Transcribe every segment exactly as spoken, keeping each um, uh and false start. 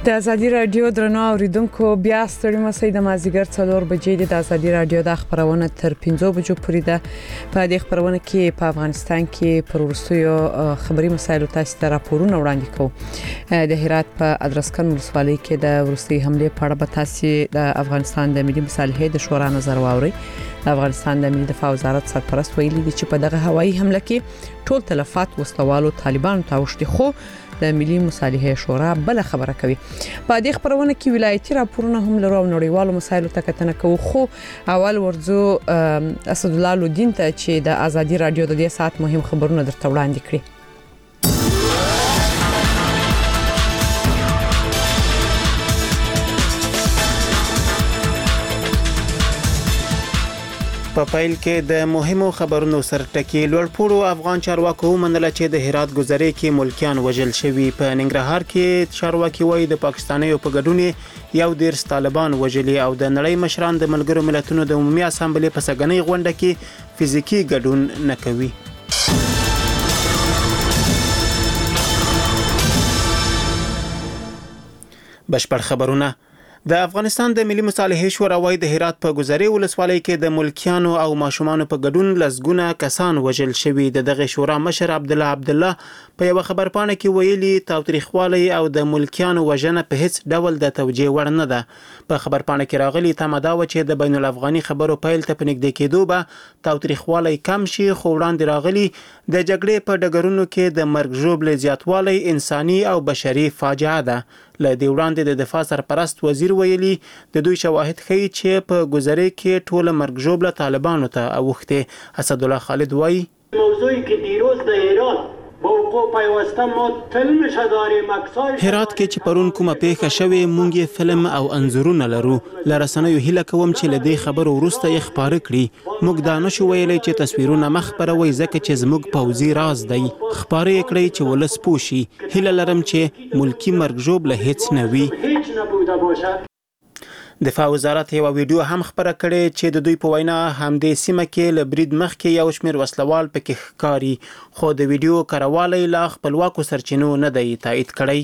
د ازادي رادیو درنو اوریدونکو بیا ستړي مسئ د مازیګر څلور بجې د ازادي رادیو د خبرونه تر پنځه بجو پورې ده. په دې خبرونه کې په افغانستان کې پروستیو خبري مسایلو تاسو ته راپورونه وړاندې کوو. د هرات په ادرسکن ولسوالۍ کې د ورستي حمله په اړه به تاسو د افغانستان د ملي مصالحې د شورا نظر واوري. د افغانستان د ملي دفاع وزارت سرپرست ویلي دی چې په دغه هوایي حمله کې ټول تلفات وسلوالو طالبانو ته وشتي، خو د ملي مصالحې شورا بل خبره کوي. په دې خبرونه کې ولایتي راپورونه هم لرو او نړیوالو مسایلو ته کتنه کوو. خو اول ورځو اسد الله لودین ته چې د ازادي رادیو د دې ساعت مهم خبرونه درته وړاندې کړي. په پایل کې د مهمو خبرونو سرټکی لوړپوړو افغان چارواکو منله چې د هرات ګذرې کې ملکیان وژل شوي. په ننګرهار کې چارواکي وایي د پاکستانیو په ګډون یو ډیر طالبان وژلي او د نړۍ مشران د ملګرو ملتونو د عمومي اسامبلې په سګنۍ غونډه کې فزیکی ګډون نه کوي. بشپړ خبرونه. د افغانستان د ملي مصالحې شورا وايي د هرات په ګذرې ولسوالۍ کې د ملکیانو او ماشومان په ګډون لسګونه کسان وژل شوي. د دغه شورا مشر عبد الله عبد الله په یو خبرپاڼه کې ویلي تاوتریخوالي او د ملکیانو وژنه په هیڅ ډول د توجیه وړ نه ده. په خبرپاڼه کې راغلي تمدا و چې د بین الافغاني خبرو پیل ته پنځګد کېدو به تاوتریخوالي کم شي، خو وړاندې راغلي د جګړې په ډګرونو کې د مرګ ژوبل زیاتوالی انساني او بشري فاجعه ده. له دې وړاندې د دفاع سرپرست وزیر ویلي د دوی شواهد ښیي چې په ګذرې کې ټول مرګ ژوبله طالبانو ته اوښتې. اسد الله خالد وایي موضوعی که دیروز در ایران با وقوع پیوسته ما فیلمش داریم، عکسای هرات کې چې پرون کومه پیښه شوې مونږ فلم او انځورونه لرو. لرسنیو هیله کوم چې لدی خبرو وروسته یې خبره کړي. موږ دا نشو ویلای چې تصویرونه مخ خبروي ځکه چې زموږ پوځي راز دی. خبره یې کړی چې ولس پوشي. هیله لرم چې ملکی مرګ ژوبله هیڅ نه وي. هیچ نبوده باشد. دفاع وزارت یو ویډیو هم خبره کړې چې د دوی په وینا همدې سیمه کې له برید مخکې یو شمېر وسلوال پکې ښکاري، خو د ویډیو کاروالی لا خپلواکو سرچینو نه دی تایید کړی.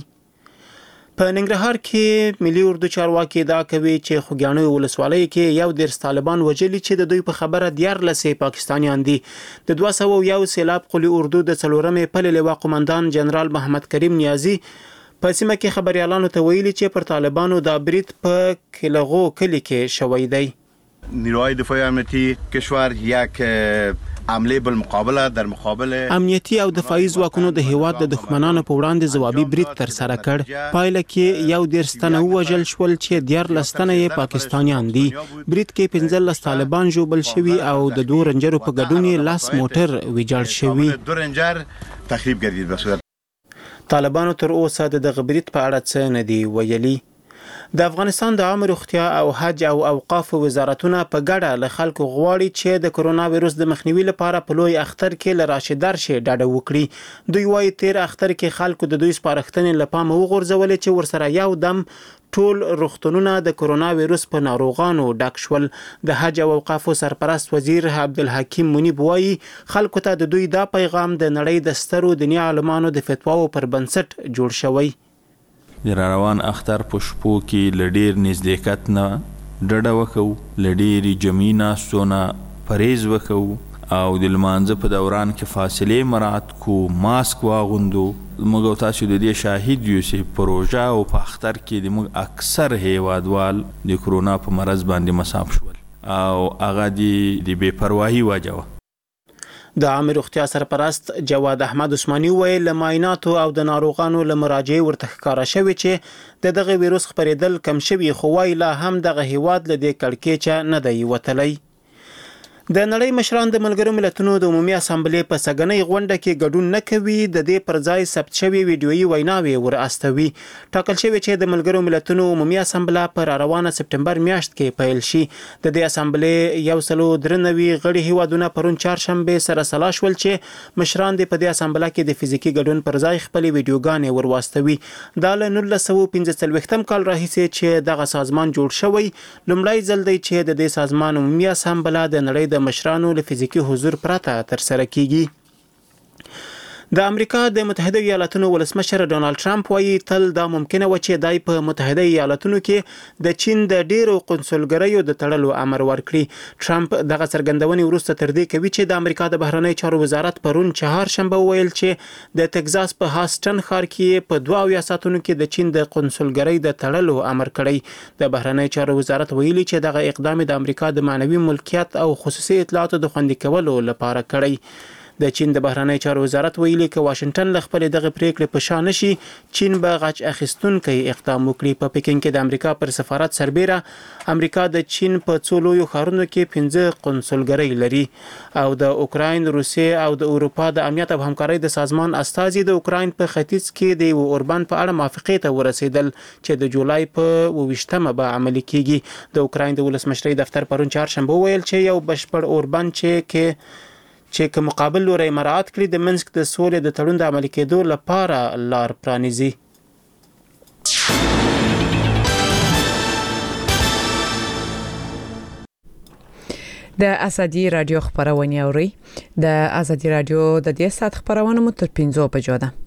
په ننګرهار کې ملي اردو چارواکي ادعا کوي چې خوږیاڼیو ولسوالۍ کې یو دېرش طالبان وژلي چې د دوی په خبره دیارلسې پاکستانیان دي. د دوه سوه یو سیلاب قلي اردو د څلورمې پلې لواء قمندان جنرال محمد کریم نیازی په سیمه کې خبريالانو ته ویلي چې پر طالبانو د برید په کلغو کلی کې شوی دی. نیروهای دفاعی امنیتی کشور یک عمله بالمقابله در مقابل امنیتی او دفاعي ځواکونو د هیواد د دښمنانو په وړاندې ځوابي برید تر سره کړ. پایله کې یو ډیر ستنه وژل شول چې دیار لستنه یې پاکستانیان دي. برید کې پنځلس طالبان ژوبل شوي او د دوه رنجرو په ګډون لاس موټر ویجاړ شوی. دو رنجر تخریب گردید به صورت طالبانو تر اوسه د دغه برید په اړه څه نه دی ویلي. د افغانستان د عامه روغتیا او حج او اوقاف وزارتونه په ګډه له خلکو غواړي چې د کرونا وایرس د مخنیوي لپاره په لوی اختر کې له راشي درشي ډاډه وکړي. دوی وايي تیر اختر کې خلکو د دوی سپارښتنې لپاره وغورځولې چې ورسره یو دم ټول روغتونونه د کرونا وایرس په ناروغانو ډک شول. د حج او اوقاف سرپرست وزیر عبدالحکیم منیب وايي خلکو ته د دوی دا پیغام د نړۍ د سترو دنیا عالمانو د فتواو پر بنسټ جوړ شوی. د روان اختر په شپو کې لډیر نزدېکت نه ډډه وکړو، لډیرې جمعي ناستو نه پرهیز وکړو او د لمانځه په دوران کې فاصلې مراعات کو، ماسک واغوندو. موږ او تاسو د دې شاهد یو چې پروژه او په اختر کې د موږ اکثر هیوادوال د کرونا په مرض باندې مصاب شول او هغه د بې پروايي وجه وه. د عامه روغتیا سرپرست جواد احمد عثماني ویل له معایناتو او د ناروغانو له مراجعې ورته ښکاره شوی چې د دغه ویروس خپرېدل کم شوي، خو وایي لا هم دغه هیواد له دې کړکېچه نه دی وتلی. د نړۍ مشران د ملګرو ملتونو د عمومي اسامبلې په سګنۍ غونډه کې ګډون نه کوي. د دې پر ځای ثبت شوي ویډیويي ویناوې ور استوي. ټاکل شوی چې د ملګرو ملتونو عمومي اسامبله پر روانه سپټمبر میاشت کې پیل شي. د دې اسامبلې یو سلو درنوي غړي هیوادونه پرون چهارشنبه سره سلا شول چې مشران د په دې اسامبله کې د فزیکی ګډون پر ځای خپل ویډیوګانې ور واستوي. دا له نولس سوه پنځه څلوېښتم کال راهیسې چې دغه سازمان جوړ شوی لومړی ځل دی چې د دې سازمان عمومي اسامبله د نړۍ د مشرانو له فزیکی حضور پرته تر سره کیږي. د امریکا د متحده ایالاتونو ولسمشر ډونالد ټرمپ وایي تل دا ممکنه و چې دای په متحده ایالاتونو کې د چین د ډیرو قنصلګریو د تړلو امر ورکړي. ټرمپ دغه څرګندونې وروسته تر دې کوي چې د امریکا د بهرنی چارو وزارت پرون چهارشنبه ویل چې د تگزاس په هاستن ښار کې په دوه اویا ساعتونو کې د چین د قنصلګری د تړلو امر کړی. د بهرنی چارو وزارت ویلي چې دغه اقدام د امریکا د معنوي ملکیت او خصوصي اطلاعاتو د خوندي کولو لپاره کړی. د چین د بهرنی چارو وزارت ویلي چې واشنگټن له خپل دغه پریکړې په شان نشي چین به غچ اخیستونکي اقدام وکړي. په پکین کې د امریکا پر سفارت سربېره امریکا د چین په څو لویو ښارونو کې پنځه قنصلګرۍ لري او د اوکراین، روسیې او د اروپا د امنیت او همکارۍ د سازمان استازي د اوکراین په ختیځ کې د اوربان په اړه موافقې ته ورسېدل چې د جولای په اوویشتمه به عملي کیږي. د اوکراین د ولسمشرۍ دفتر پرون چهارشنبه ویل چې یو بشپړ اوربان چې کې چې که مقابل لوري مراعات کړي د منسک د سولې د تړون د عملي کېدو لپاره لار پرانیزي. د ازادي رادیو خبرونه اوري. د ازادي رادیو د دې سات خبرونه مو تر پنځو بجو ده.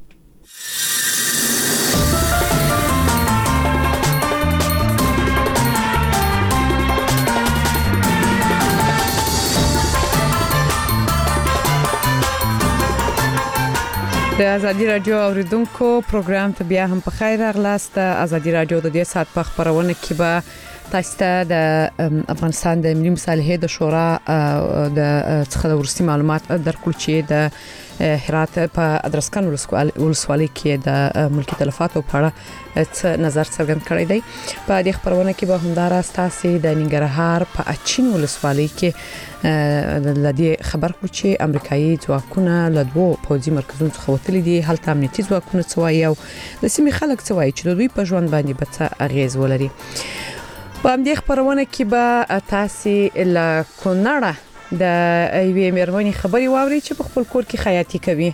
د ازادي رادیو اوریدونکو پروګرام ته بیا هم په خیر راغلاست. ازادي رادیو د دې سات په خبرونه کې به تاسو ته د افغانستان د ملي مصالحې د شورا د څخه ورسي معلومات درکول چې د هرات په ادرسکن ولسوالۍ کې د ملکی تلفاتو په اړه څه نظر څرګند کړی دی. په دې خبرونه کې به همدارا تاسو د ننګرهار په اچین ولسوالۍ کې د لدې خبر کړو چې امریکایي ځواکونه له دوه پوځي مرکزونو څخه وتلي دي. هلته امنیتي ځواکونه څوایي او د سیمې خلک څوایي چې د دوی په ژوند باندې به څه اغیز ولري. په همدې خبرونه کې به تاسو له کونړه د ایوې مېرمنې خبري واوري چې په خپل کور کې خیاطي کوي.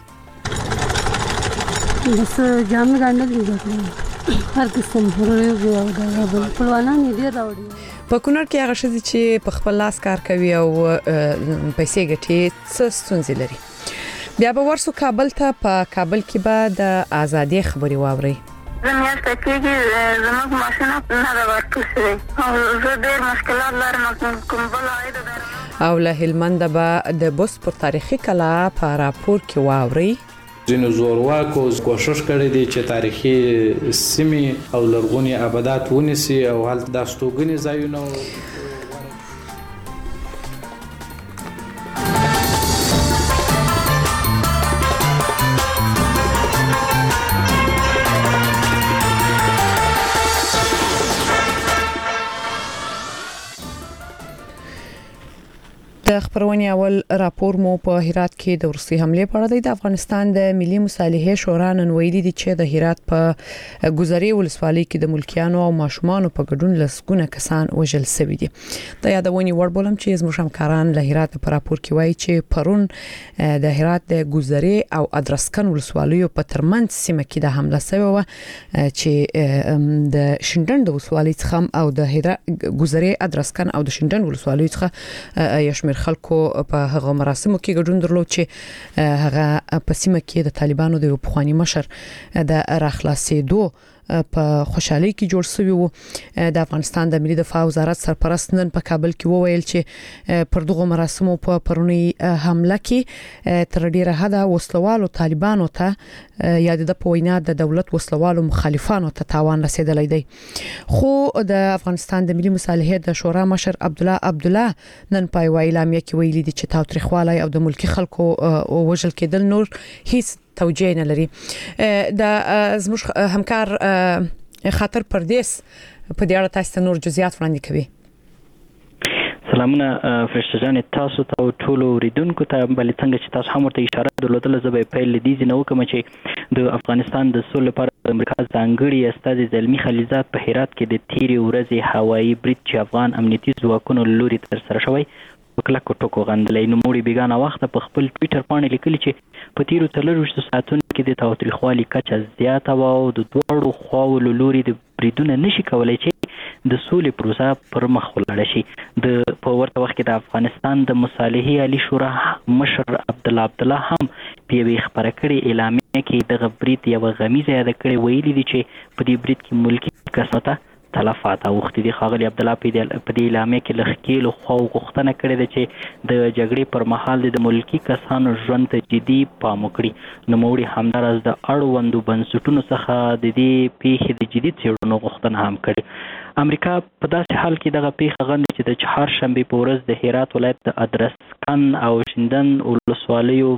بس جامې ګاڼه دي هر قسم هروي او دا خپلوانان دې راوړي. په کونړ کې هغه شذ چې په خپل لاس کار کوي او پیسې ګټي څه ستونزې لري. بیا به ورسو کابل ته. په کابل کې به د ازادي خبري واوري. زميات کېږي زموږ ماشينه نه دا ورکوسي او زه ډېر مشکلات لرم کوم بل عاید او له هلمند به د بوس پر تاریخي کلا په راپور کې واوري. ځینو زورواکو کوشش کړی دی چې تاریخي سیمې او لرغونی آبادات ونیسي او هلته د استوګنې ځایونه د خبرونې اول راپور مو په هرات کې د روسي حمله په اړه د افغانستان د ملي مصالحې شورا نن ویلي دي چې د هرات په ګذري ولسوالۍ کې د ملکیانو او ماشومان په ګډون لسګونه کسان وژل شوي دي. د یادونې وړ بولم چې زموږ همکاران له هرات په راپور کې وایي چې پرون د هرات د ګذري او ادرسکن ولسوالیو په ترمنځ سیمه کې د حمله شوې و چې د شینډن د ولسوالۍ څخه او د هرات ګذري ادرسکن او د شینډن ولسوالۍ څخه یشمیر خلکو په هغه مراسمو کې ګډون درلود چې هغه په سیمه کې د طالبانو د پخوانی مشر د راخلاصېدو په خوشحالي کې جوړ شوی وو. د افغانستان د ملي دفاع وزارت سرپرست نن په کابل کې وویل چې پر دغه مراسمو په پرونی حمله کې تر ډیره حد وسلوالو طالبانو ته یا د پوینا د دولت وسلوالو مخالفانو ته تاوان رسیدلی دی. خو د افغانستان د ملي مصالحې د شورا مشر عبد الله عبد الله نن په اعلامیه کې ویلي دي چې تاوتریخوالی او د ملکی خلکو وژل کېدل نور هیڅ توجیه نه لري. د زموږ همکار خاطر پردیس په دې اړه تاسو نور جزئیات وړاندې کوي. سلامونه فرشته جان تاسو ته ټول اوریدونکو ته بل څنګه چې تاسو هم ورته اشاره درلودله زه به پیل لیدي نه وکم چې د افغانستان د سولې لپاره د امریکا ځانګړي استازي زلمی خلیزات په هرات کې د تیری ورځې هوایي برید چې افغان امنیتي ځواکونو لوري تر سره شوی په کلکو ټکو غندلې. نو موړي بیگانه وخت په خپل ټوئیټر باندې لیکلي چې په تیرو څلورویشتو ساعتونو کې د تاوتریخوالي کچه زیاته وه او د دواړو خواو له لوري د بریدونه نشي کولی چې د سولې پروسه پر مخ ولاړه شي. د په ورته وخت کې د افغانستان د مصالحې عالی شورا مشر عبدالله عبدالله هم په یوې خپره کړې اعلامیه کې دغه برید یوه غمیزه یاده کړې. ویلي دي چې په دې برید کې ملکي کسانو تلفات اوښتي دي. ښاغلي عبدالله په دې اعلامیه کې له ښکېلو خواو غوښتنه کړې ده چې د جګړې پر مهال د ملکي کسانو ژوند ته جدي پام وکړي. نوموړي همداراز د اړوندو بنسټونو څخه د دې پیښې د جدي څېړنو غوښتنه هم کړې. امریکا په داسې حال کې دغه پیښه غندي چې د چهارشنبې په ورځ د هرات ولایت د ادرسکن او شیندن ولسوالیو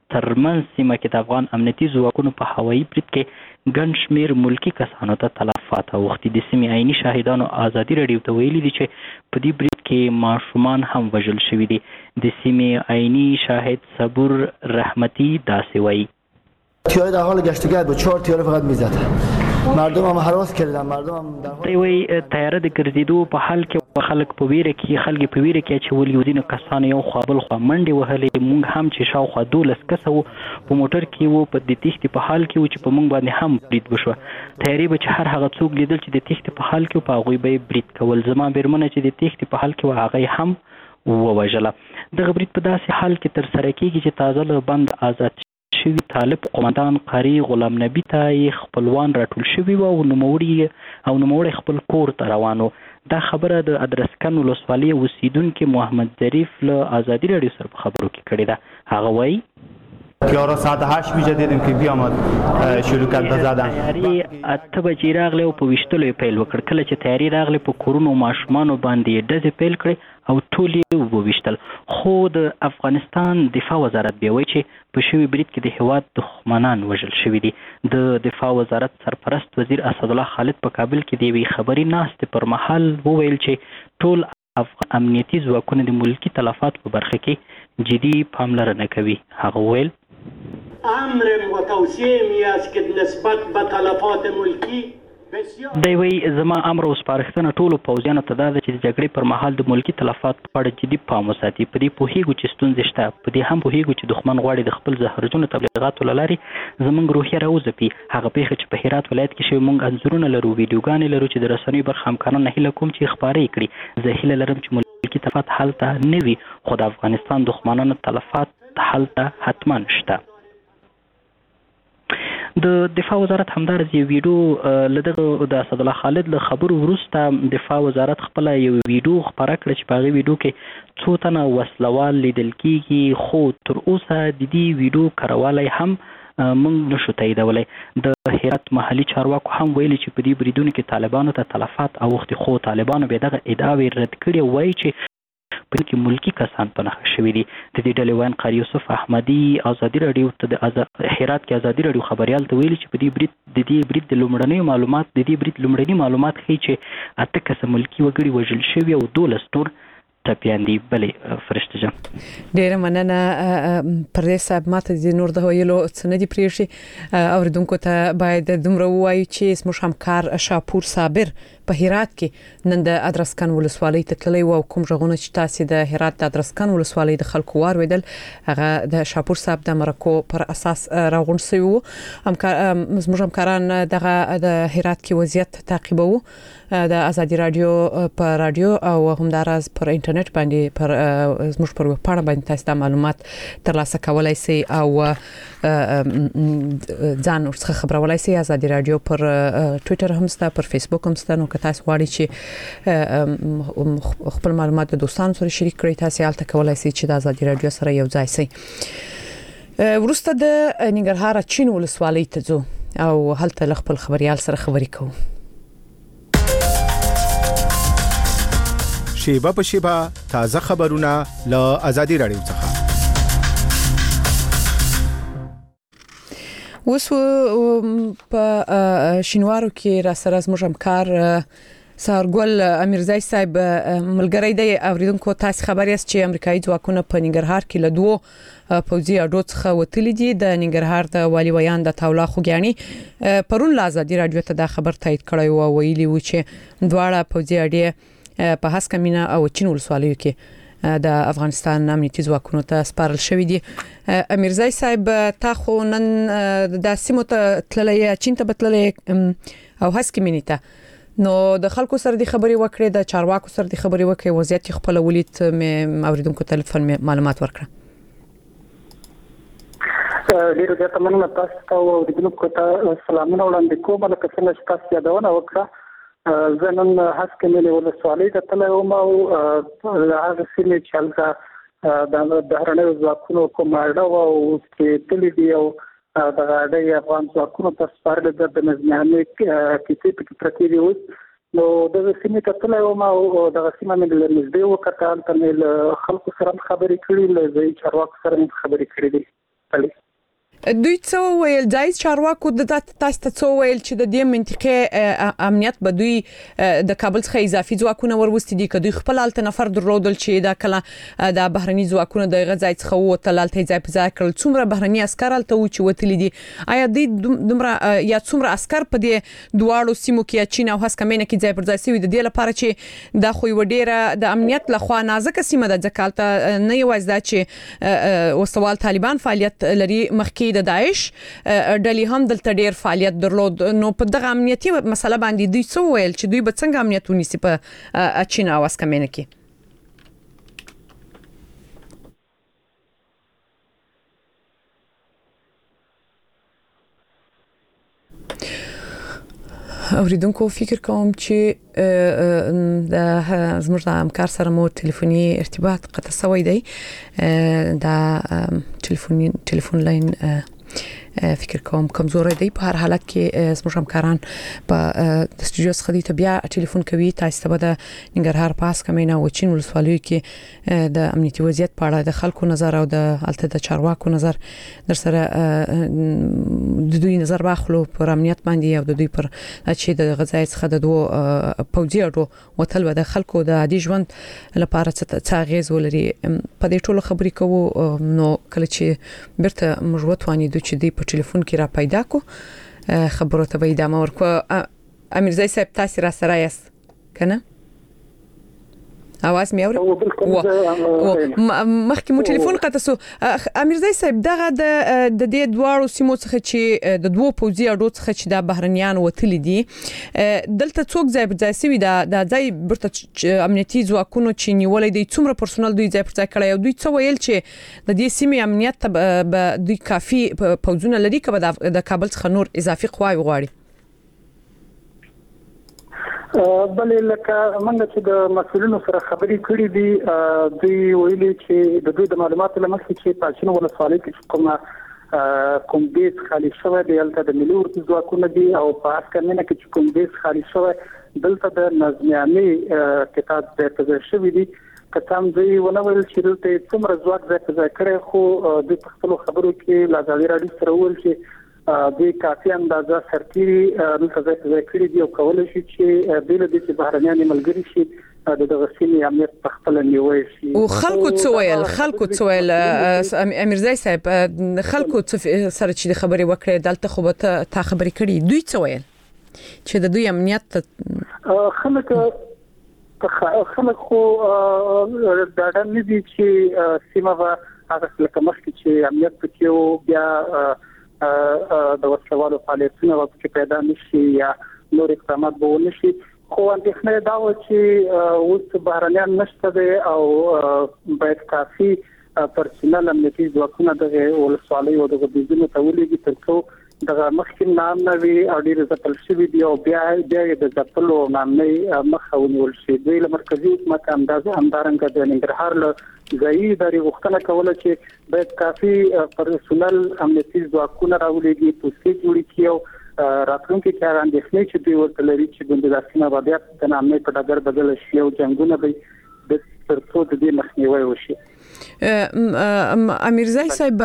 ترمنځ سیمه کې د افغان امنیتي ځواکونو په هوایي برید کې ګڼ شمېر ملکي کسانو ته تلفات اوښتي. د سیمې عیني شاهدانو ازادي راډیو ته ویلي دي چې په دې برید کې ماشومان هم وژل شوي دي. د سیمې عیني شاهد صبور رحمتی داسې وایي: تیاره در حال گشت و گرد بود، چهار تیاره فقط میزد. مردم هم حراس کردن، مردم هم در حال وی تیاره د ګرځېدو په حال کې خلک په ویره کې خلک په ویره کې چې ولې ودینو کسان یو خوا بل خوا منډې وهلې. مونږ هم چې شاوخوا دولس کسه وو په موټر کې وو په د تېښتې په حال کې وو چې په مونږ باندې هم برید وشوه. تیارې به چې هر هغه څوک لیدل چې د تېښتې په حال کې په هغوی به یې برید کول. زما بیرمنه چې د تېښتې په حال کې وه هغه هم ووژله. دغه برید په داسې حال کې ترسره کېږي چې تازه له بند آزاد شوي طالب قومندان قاری غلام نبی ته یې خپلوان راټول شوي وو او نوموړي او نوموړی خپل کور ته روان و. دا خبره د ادرسکن ولسوالۍ اوسیدونکي محمد ظریف له ازادي راډیو سره په خبرو کې کړې ده. هغه وایي: یارا ساعت هشت بجه دیدیم که بیامد شروع کرد به زدن. تیاری اته بجې راغلی او په ویشتلو یې پیل وکړ. کله چې تیاری راغلی په کورونو ماشومانو باندې یې ډزې پیل کړې او ټول یې وویشتل. خو د افغانستان دفاع وزارت بیا وایي چې په شوي برید کې د هېواد دښمنان وژل شوي دي. د دفاع وزارت سرپرست وزیر اسدالله خالد په کابل کې د یوې خبري ناستې پر مهال وویل چې ټول امنیتي ځواکونه د ملکي تلفات په برخه کې جدي پاملرنه کوي. هغه وویل: امر متوسیم است که نسبت به تلفات ملکی دی وی زما امر او سپارښتنه ټولو پوځیانو ته دا ده چې د جګړې پر مهال د ملکي تلفات په اړه جدي پام وساتي. په دې پوهېږو چې ستونزې شته، په دې هم پوهېږو چې دښمن غواړي د خپل زهرجنو تبلیغاتو له لارې زموږ روحیه راوځپي. هغه پیښه چې په هرات ولایت کې شوې، موږ انځورونه لرو، ویډیوګانې لرو چې د رسنیو برخه همکارانو هیله کوم چې خپاره یې کړي. زه هیله لرم چې ملکي تلفات هلته نه وي، خو د افغانستان دښمنانو تلفات هلته حتما شته. د دفاع وزارت همدارس یو ویډیو له دغه د اسدالله خالد له خبرو وروسته دفاع وزارت خپله یو ویډیو خپره کړه چې په هغې ویډیو کې څو تنه وسلوال لیدل کېږي، خو تر اوسه د دې ویډیو کروالی هم موږ نشو تاییدولی. د هرات محلي چارواکو هم ویلي چې په دې بریدونو کې طالبانو ته تلفات اوښتي، خو طالبانو بیا دغه ادعاوې رد کړي او وایي چې په کې ملکی کسان په نښه شوي دي. د دې ډلې ویاند قاری یوسف احمدي ازادي راډیو ته د هرات کې ازادي راډیو خبریال ته ویلي چې په دې برید د دې برید د لومړنیو معلومات د دې برید لومړني معلومات ښیي چې اته کسه ملکي وګړي وژل شوي او دولس نور ټپیان دي. بلې فرشته جان ډېره مننه پردیس صاحب. ماته د نور د ویلو څه نه دي پرېښي. اوریدونکو ته باید دومره ووایو چې زموږ همکار شاپور صابر په هرات کې نن د ادرسکن ولسوالۍ ته تللی و او کوم غږونه چې تاسې د هرات د ادرسکن ولسوالۍ د خلکو واورېدل هغه د شاپور صاحب د مرکو پر اساس راغونډ شوي وو. زموږ همکاران دغه د هرات کې وضعیت تعقیبوو د ازادي راډیو په راډیو او همداراز پر انټرنیټ باندې پر زموږ پر ویب پاڼه باندې تاسو د معلومات ترلاسه کولای شئ او ځان ورڅخه خبرولای شئ. ازادي راډیو پر ټوئیټر هم سته، پر فیسبوک هم سته. نو که تاسو غواړئ چې خپل معلومات د دوستانو سره شریک کړئ، تاسو هلته کولای شئ چې د ازادي راډیو سره یو ځای شئ. وروسته د ننګرهار اچین ولسوالۍ ته ځو او هلته له خپل خبريال سره خبرې کوو. شیبه په شیبه تازه خبرونه له ازادي راډیو څخه. اوس په شینوارو کې را سره زموږ همکار سارګل امیرزای صاحب ملګری دی. اوریدونکو تاسو خبر یاست چې امریکایي ځواکونه په ننګرهار کې له دوه پوځي اډو څخه وتلي دي. د ننګرهار د والي ویان د تاولا خوګیانی پرون لا ازادي راډیو ته دا خبر تایید کړی او ویلي و چې دواړه پوځي اډې په هسکمینه او چین ولسوالیو کې د افغانستان امنیتي ځواکونو ته سپارل شوې دي. امیرزای صاحب تا خو نن د سیمو ته تللی چین ته بتللی او هسکې مینیته نو د خلکو سره د خبري وکړې د چارواکو سره د خبري وکړې وضعیت خپل ولید مې اوریدونکو تلیفون معلومات ورکړه. ډیره زیاته مننه تاسو ته او اوریدونکو ته سلامونه وړاندې کوم. لکه څنګه چې تاسو یادونه وکړه زه نن هسکې مینې ولسوالۍ ته تللی وم او هغه سیمې چې هلته د بهرنیو ځواکونو کومه اډه وه او چې تللي دي او دغه اډه یې افغان ځواکونو ته سپارلې ده د نظمیانې کیسې پکې پرتې دي اوس. نو دغه سیمې ته تللی وم او دغه سیمه مې له نږدې وکتل. هلته مې له خلکو سره هم خبرې کړي، له ځایي چارواکو سره مې خبرې کړي دي. دوی څه ویل ځای چارواکو د تاسو ته څه ویل چې د دې منطقې امنیت به دوی د کابل څخه اضافي ځواکونه وروستي دي که دوی خپل الته نفر درلودل چې دا کله د بهرني ځواکونه د غځای څخه ووتل الته ځای په ځای کړل څومره بهرني عسكر الته و چې وتلي دي آیا دوی دومره یا څومره عسكر په دې دواړو سیمو کې چین او هسکمینه کې ځای پر ځای سوي د دې لپاره چې دا خو وډیره د امنیت لخوا نازکه سیمه د ځکالته نه یوازې دا چې وسوال طالبان فعالیت لري مخکې د داعش ډلې هم دلته ډیر فعالیت درلود. نو په دغه امنیتي مسله باندې دوی څه ویل چې دوی به څنګه امنیت ونیسي په چین او هسکمینه کې؟ اوریدونکو فکر کوم چې د زموږ د همکار سره مو ټلیفوني ارتباط قطع شوی دی. د ټلیفوني ټلیفون لاین فکر کوم کمزوري دی. په هر حالت کې زموږ همکاران په د استودیو څخه دی ته بیا ټلیفون کوي تاسو ته د ننګرهار پاس کمینه او چین ولسوالیو کې د امنیتي وضعیت په اړه د خلکو نظر او د الته د چارواکو نظر در سره د دوی نظر واخلو پر امنیت باندې او د دوی پر چې د غځای څخه د دوه پوځي اډو وتل و د خلکو د عادي ژوند لپاره څه اغیز ولري. په دې ټولو خبرې کوو نو کله چې برته موږ وتوانیدو چې دی په ټلیفون کې را پیدا کو خبرو ته به ادامه ورکو. امیرزای صاحب تاسو را سره یاست کنه؟ اواز مې اوري؟ مخکې مو ټلیفون قطع شو. امیرزای صاحب دغه د د دې دواړو سیمو څخه چې د دوه پوځي اډو څخه چې د بهرنیان وتلي دي دلته څوک ځای پر ځای سوي دا د ځای برته امنیتي ځواکونو چې نیولې دي څومره پرسونل دوی ځای پر ځای کړی او دوی څه ویل چې د دې سیمې امنیت ته دوی کافي پوځونه لري که د کابل څخه نور اضافي قواوې غواړي؟ بلې لکه موږ چې د مسؤلینو سره خبرې کړې دي دوی ویلي چې د دوی د معلوماتو له مخې چې په چین ولسوالۍ کې کومه کوم بیس خالي شوی دی هلته د ملي اردو ځواکونه دي او په هسکمینه کې چې کوم بیس خالي شوی دلته د نظمیانې کتاب ځای په ځای شوي دي. که څه هم دوی ونه ویل چې دلته څومره ځواک ځای په ځای کړی خو دوی په خپلو خبرو کې له ازادي راډیو سره وویل چې دوی کافي اندازه سرتیري دلته ځای په ځای کړي دي او کولی شي چې بې له دې چې بهرنیان یې ملګري شي د دغه سیمې امنیت په خپله نیوی شي. او خلکو څه ویل خلکو څه ویل امیرزای صاحب خلکو سره چې د خبرې وکړې دلته خو به تا خبرې کړي دوی څه ویل چې د دوی امنیت خلک خلک خو ډاډه نه دي چې سیمه به هغه لکه مخکې چې امنیت پکې و بیا د وسلوالو فعالیتونه ورته پیدا نشي یا نور اقدامات به ونه شي. خو اندېښنه دا و چې اوس بهرنیان نشته دی او باید کافي پرسونل امنیتي ځواکونه دغه ولسوالۍ او دغه بیزونو ته ولېږي تر څو دغه مخکې نام نه وي او ډېر ځپل شوي دي او بیا بیا د ځپلو نامنۍ مخه ونیول شي. دوی له مرکزي حکومت اندازه همدارنګه د ننګرهار له ځایي ادارې غوښتنه کوله چې باید کافي پرسونل امنیتي ځواکونه راولېږي پوستې جوړې کړي او راتلونکي کې هغه اندېښنې چې دوی ورته لري چې ګوندې دا سیمه به بیا د نامنۍ په ډګر بدله شي او جنګونه به تر څو د دې مخنیوی وشي. امیرزای صاحب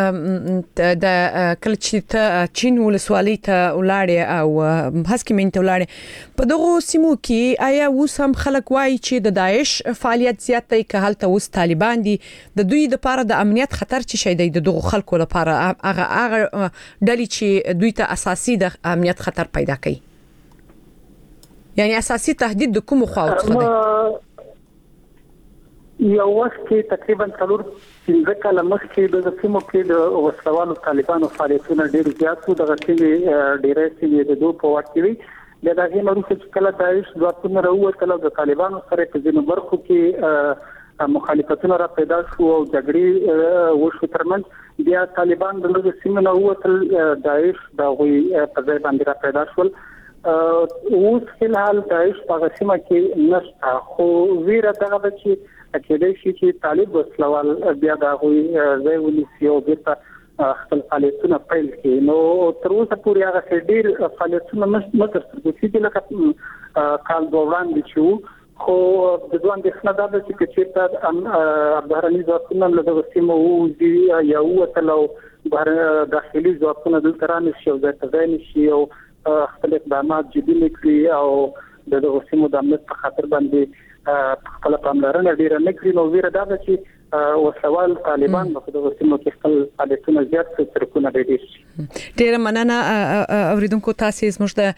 د کله چې ته چین ولسوالۍ ته ولاړې او هسکمینې ته ولاړې په دغو سیمو کې آیا اوس هم خلک وایي چې د داعش فعالیت زیات دی که هلته اوس طالبان دي د دوی لپاره د امنیت خطر څه شی دی د دغو خلکو لپاره هغه هغه ډلې چې دوی ته اساسي د امنیت خطر پیدا کوي یعنی اساسي تهدید د کومو خواو څخه دی؟ یو وخت کې تقریبا څلور پنځه کاله مخکې د سیمو کې د وسلوالو طالبانو فعالیتونه ډېر زیات وو. دغه سیمې ډېرې سیمې د دوه په وخت کې د دغه مروسه چې کله داعش ځواکونه راووتل د طالبانو سره په ځینو برخو کې مخالفتونه را پیدا شو او جګړې وشو ترمنځ بیا طالبان د لږ سیمه نه ووتل داعش د غوي په ځای باندې را پیدا شول. اوس فلحال داعش په سیمه کې نشته خو ویره دغه چې کېدای شي چې طالب وسلوال بیا د غوي ځای ونیسي او بیرته خپل فعالیتونه پیل کړي. نو تر اوسه پورې هغه ډېر فعالیتونه نه ترسره شوي لکه کال دوران دي چې خو د دوه اندېښنه دا ده چې چېرته بهرني ځواکونه له دغه سیمو ووځي یا ووتل او داخلي ځواکونه دلته رانشي او ځای ته ځای نشي او خپل اقدامات جدي نه کړي او د دغه سیمو د امنیت په خاطر باندې خپل پاملرنه ډېره نه کړي. نو ویره دا ده چې وسوال طالبان په دغه سیمو کې خپل فعالیتونه زیات کړي ترکونه ډېر شي. ډېر مننه اوریدونکو تاسو زموږ د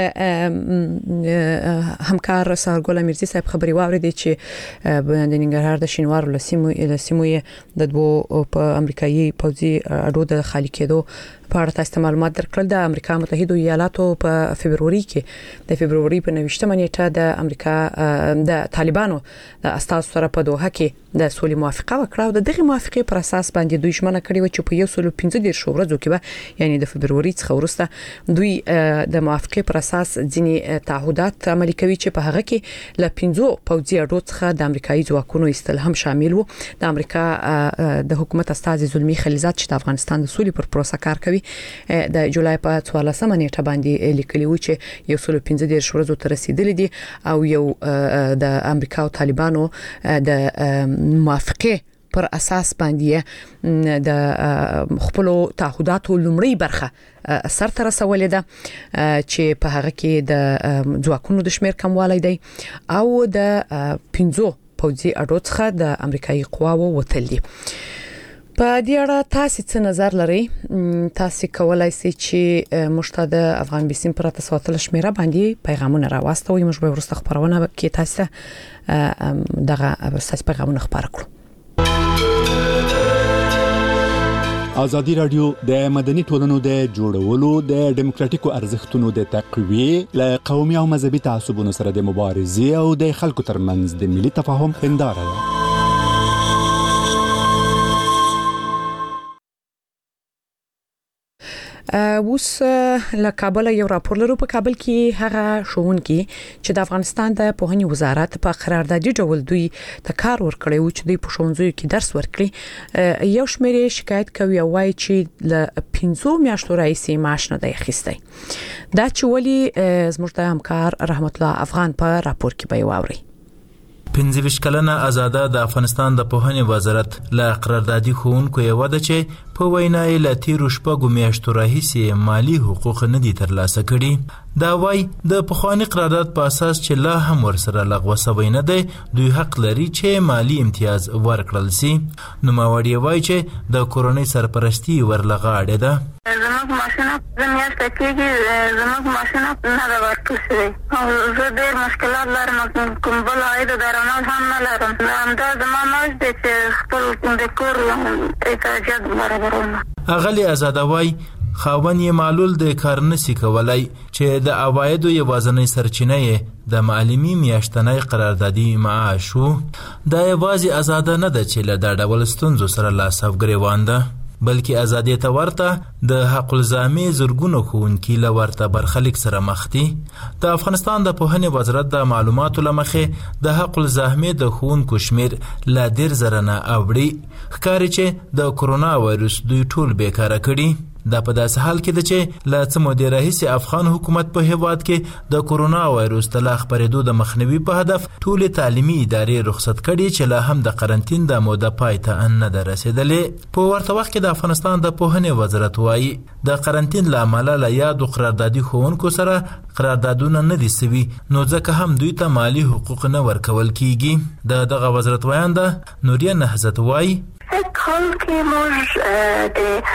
همکار سارګل امیرزي صاحب خبري واوریدي چې د ننګرهار د شینوار له سیمو له سیمو د دوه په امریکایي پوځي اډو د خالي کېدو په اړه تاسو معلومات درکړل. د امریکا متحده ایالاتو په فبرवरी کې د فبرवरी په نوښتمه نیټه د امریکا د طالبانو د استاذ سره په دوحه کې د سولې موافقه وکړه او د دغه موافقه پر اساس باندې دوی ژمنه کړې و چې په یو سل پنځه دېرش ورځو کې به یعنی د فبرवरी څخه وروسته دوی د موافقه پر اساس ځینی تعهدات عملي کوي چې په هغه کې ل پنځو پوځي اډو څخه د امریکایي ځواکونو استل هم شامل وو. د امریکا د حکومت استاذ زلمی خلیزات چې د افغانستان د سولې پر پروسه کار کوي د جولای په څوارلسمه نیټه باندې لیکلی و چې یو سل پنځه دېرش ورځو ته رسیدلې دي او یو د امریکا او طالبانو د موافقه پر اساس باندې د خپل تعهداتو لومړی برخه سر ته رسولې ده چې په هغه کې د ځواکونو د شمیر کموالی دی او د پنځو پوځي اډو څخه د امریکایي قواو وتل دي. په دې اړه تاسو څه نظر لرئ؟ تاسو کولای شئ چې مشتاق افغان بیسیم پر تاسو تل شمیره باندې پیغامونه راوستوي. موږ به ورسته خبرونه کې تاسو دغه اساس پیغامونه خبر کړو. ازادي رادیو د مدني ټولنو د جوړولو د ډیموکراتیکو ارزښتونو د تقویه ل قومي او مذهبي تعصبونو سره د مبارزې او د خلکو ترمنځ د ملي تفاهم هنداره ده. اوس له کابل یو راپور لرو. په کابل کې هغه شوونکي چې د افغانستان د پوهنې وزارت په قراردادي ډول دوی ته کار ورکړی و چې دوی په ښوونځیو کې درس ورکړي یو شمېر شکایت کوي او وايي چې له پنځو میاشتو راهیسې معاش نه دی اخیستی. دا چې ولې زموږ د همکار رحمت الله افغان په راپور کې به واوري. پنځه ویشت کلنه آزاده د افغانستان د پوهنې وزارت له قراردادي ښوونکو یو ده چې په وینا یې له تیرو شپږو میاشتو راهیسې مالی حقوق نه دي ترلاسه کړي. دا وایي د پخواني قرارداد په اساس چې لا هم ورسره لغوه شوی نه دی دوی حق لري چې مالی امتیاز ورکړل شي. نوموړی وایي چې د کورنۍ سرپرستي ورلغه اړه ده. زموږ ماشینه زمیاشته کېږي زموږ ماشینه نه ده ورکړل شوی او زه ډېر مشکلات لرم کوم بل عاید درآمد هم نه لرم. همدا زما معاش دی چې خپل د کور احتیاجات برابروم. اغلې آزاده وایي خاوند یې معلول د کار نشي کولای چې د عوایدو یوازینۍ سرچینه یې د معلمي میاشتنۍ قراردادي معاش وو. دا یوازې آزاده نه ده چې له دا ډول ستونزو سره لاس او ګریوان ده بلکې ازادي ته ورته د حق الزامي زرګونو ښوونکي له ورته برخلیک سره مخ دي. د افغانستان د پوهنې وزارت د معلوماتو له مخې د حق الزامي د ښوونکو شمیر لا ډېر زره نه اوړي. ښکاري چې د کرونا وایرس دوی ټول بیکاره کړي. دا په داسې حال کې ده چې له څه مودې راهیسې افغان حکومت په هیواد کې د کرونا وایرس د لا خپرېدو د مخنیوي په هدف ټولې تعلیمي ادارې رخصت کړي چې لا هم د قرنطین د موده پای ته نه ده رسېدلې. په ورته وخت کې د افغانستان د پوهنې وزارت وایي د قرنطین له امله له یادو قراردادي ښوونکو سره قراردادونه نه دي سوي نو ځکه هم دوی ته مالي حقوق نه ورکول کیږي. د دغه وزارت ویانده نوریه نهضت وایي حال کې موږ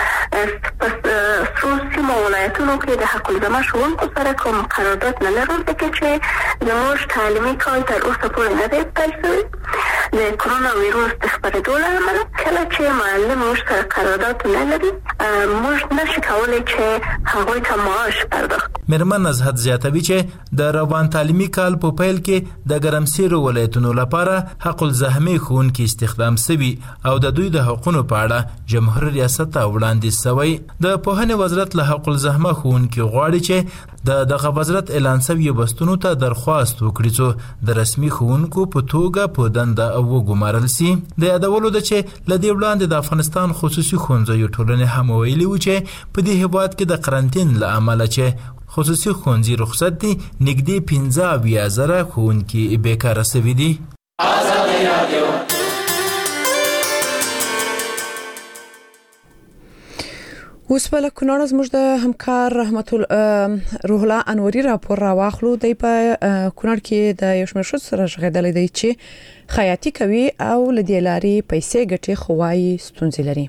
د سوسیمو ولایتونو کې د حق الزامه ښوونکو سره کوم قرارداد نه لرو ځکه چې زموږ تعلیمي کال تر اوسه پورې نه دی پیل شوی. د کرونا وایروس د خپرېدو له امله کله چې معلم موږ سره قرارداد نه لري موږ نشو کولی چې هغوی ته معاش پرداخت. میرمن نزهت زیاتوي چې د روان تعلیمي کال په پیل کې د ګرمسیرو ولایتونو لپاره حق الزحمه ښوونکي استخدام شوي او د دوی د حقونو په اړه جمهور ریاست ته وړاندیز شوی. د پوهنې وزارت له حق الزحمه ښوونکي غواړي چې د دغه وزارت اعلان شوي بستونو ته درخواست وکړي څو د رسمي ښوونکو په توګه په دنده وګمارل شي. د یادولو ده چې له دې وړاندې د افغانستان خصوصي ښوونځیو ټولنې هم ویلي وو چې په دې هېواد کې د قرنطین له امله چې خصوصي ښوونځي رخصت دي نږدې پنځه اویا زره ښوونکي بیکاره شوي دي. آزادي رادیو اوس په کونړ زموږ د همکار رحمت الله روح الله انوري راپور راواخلو. دی په کونړ کې د یو شمېر ښځو سره ژغېدلی دی چې خیاطي کوي او له دې لارې پیسې ګټي خو وایي ستونزې لري.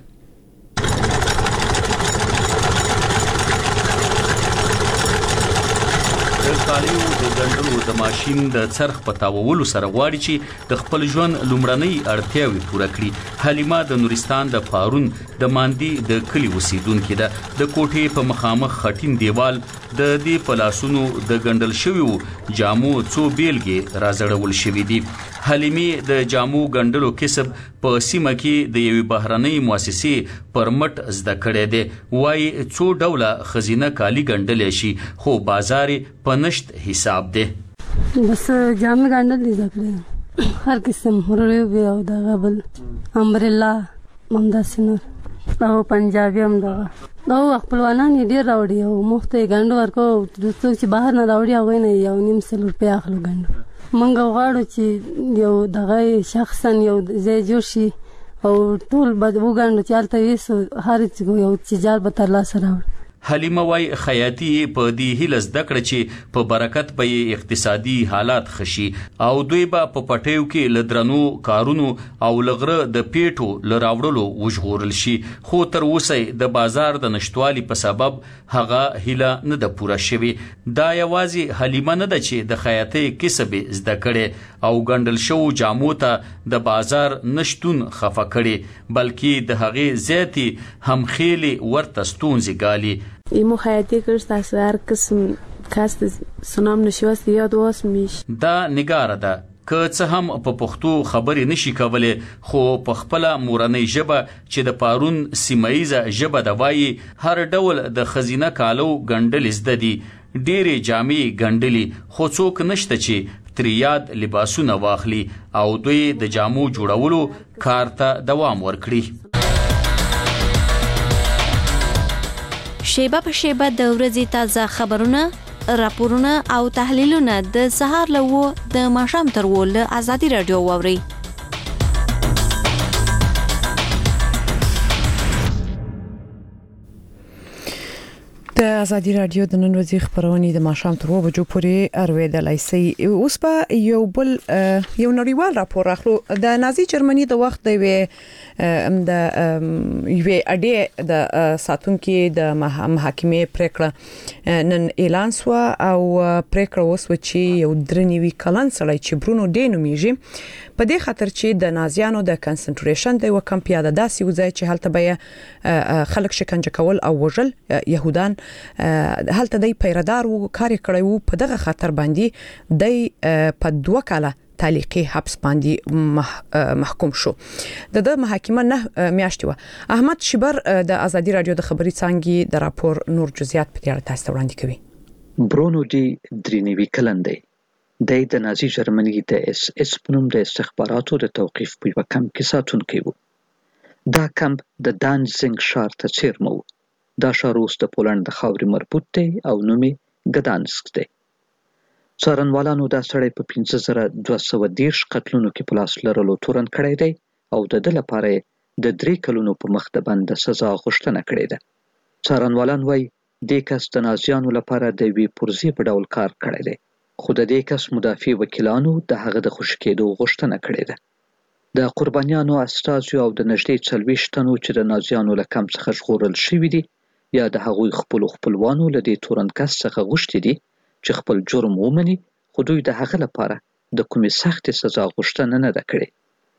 کالیو د ګنډلو د ماشين د څرخ په تاوولو سره غواړي چې د خپل ژوند لومړنۍ اړتیاوې پوره کړي. حلیمه د نورستان د پارون د ماندی د کلی اوسیدونکې ده. د کوټې په مخامخ خټین دیوال د دې پلاسونو د ګنډل شویو جامو څو بیلګې رازړول شوې دي. حلیمه د جامو ګنډلو کسب په سیمه کې د یوې بهرنۍ مؤسسې پر مټ زده کړې ده. وایي څو ډوله خزینه کالی ګنډل شي خو بازار په نشت حساب ده. بس جامې ګنډل دي ځکه هر قسم هرړیو بیا او دا غبل امبرلا ممداسنور او پنجابي هم دا دا خپلوانان ډیر راوړي او مخته ګنډ ورکو د څو چې بهر نه راوړي او نه یو نیم سل روپیا اخلو ګنډ. منګه غواړو چې یو دغه شخصا یو ځای جوړ شي او ټول بد وګڼو چې هلته ویسو هر څه یو تجارت به ترلاسه راوړي. حلیمه وای خیاطي په دې هیله زده کړه چې په برکت به اقتصادي حالات خشي او دوی به په پټیو کې لدرنو کارونو او لغره د پیټو لراوړلو وژغورل شي. خو تر اوسه د بازار د نشټوالي په سبب هغه هیله نه ده پوره شوی. دا یوازې حلیمه نه ده چې د خیاطي کسب زده کړي او ګنډل شو جامو ته د بازار نشټون خفه کړي بلکې د هغې زیاتی هم خېلي ورته ستونزې ګالي. ایمو خیاطی کرد از هر قسم کاست سنام نشوست یاد واس میش. دا نگاره ده که څه هم په پښتو خبرې نشي کولای خو په خپل مورنۍ ژبه چې د پارون سیمایزه ژبه د وایي هر ډول د خزینه کالو ګنډل زده دي. ډېرې جامې ګنډلي خو څوک نشته چې تریاد لباسونه واخلي او دوی د جامو جوړولو کار ته دوام ورکړي. شیبه په شیبه د ورځې تازه خبرونه، راپورونه او تحلیلونه د سهار له و د ماښام تر و له آزادي رادیو واورئ. د ازادي رادیو د نن ورځې خبرونه د ماښام تر و بجو پورې ارویدلای سي. اوس په یو بل یو نړیوال راپور اخلو. د نازي جرمني د وخت د وی د یو اډې د ساتونکو د محاکمې پریکړه نن اعلان شو او پریکړه وسو چې یو درنوي کلن سړی چې برونو ډینو میږي په دې خاطر چې د نازیانو د کنسنټریشن د وکم پیاده داسې وځي چې هلته به خلک شکنجه کول او وژل يهودان هلته د پیردار وو کار کړی وو په دغه خاطر باندې د په دوه کاله تعلیقي حبس باندې محکوم شو. د د محاکمه نه میاشتې و. احمد شبر د ازادي رادیو د خبري څنګه د راپور نور جزئیات په اړه تاسو ته وړاندې کوي. برونو ډي درینوي کلندې د د نازي جرمني د اس اس پنوم د استخباراتو د توقيف په یو کمپ کې ساتونکی وو. دا کمپ د دانزنګ ښار ته چیرمو. دا ښار اوس د پولند د خاورې مربوط دی او نوم یې ګدانسک دی. څارنوالانو دا سړی په پنځه زره دوه سوه دېرش قتلونو کې په لاس لرلو تورن کړی دی او د ده لپاره د درې کلونو په مخ د بند سزا غوښتنه کړې ده. څارنوالان وایي دې کس د نازیانو لپاره د یوې پرزې په ډول کار کړی دی خو د دې کس مدافع وکیلانو د هغه د خوشي کېدو غوښتنه کړې ده. د قربانیانو استازو او د نږدې څلوېښت تنو چې د نازیانو له کمپ څخه ژغورل شوي دي یا د هغوی خپلو خپلوانو له دې تورن کس څخه غوښتي دي چې خپل جرم ومني خو دوی د هغه لپاره د کومې سختې سزا غوښتنه نه ده کړې.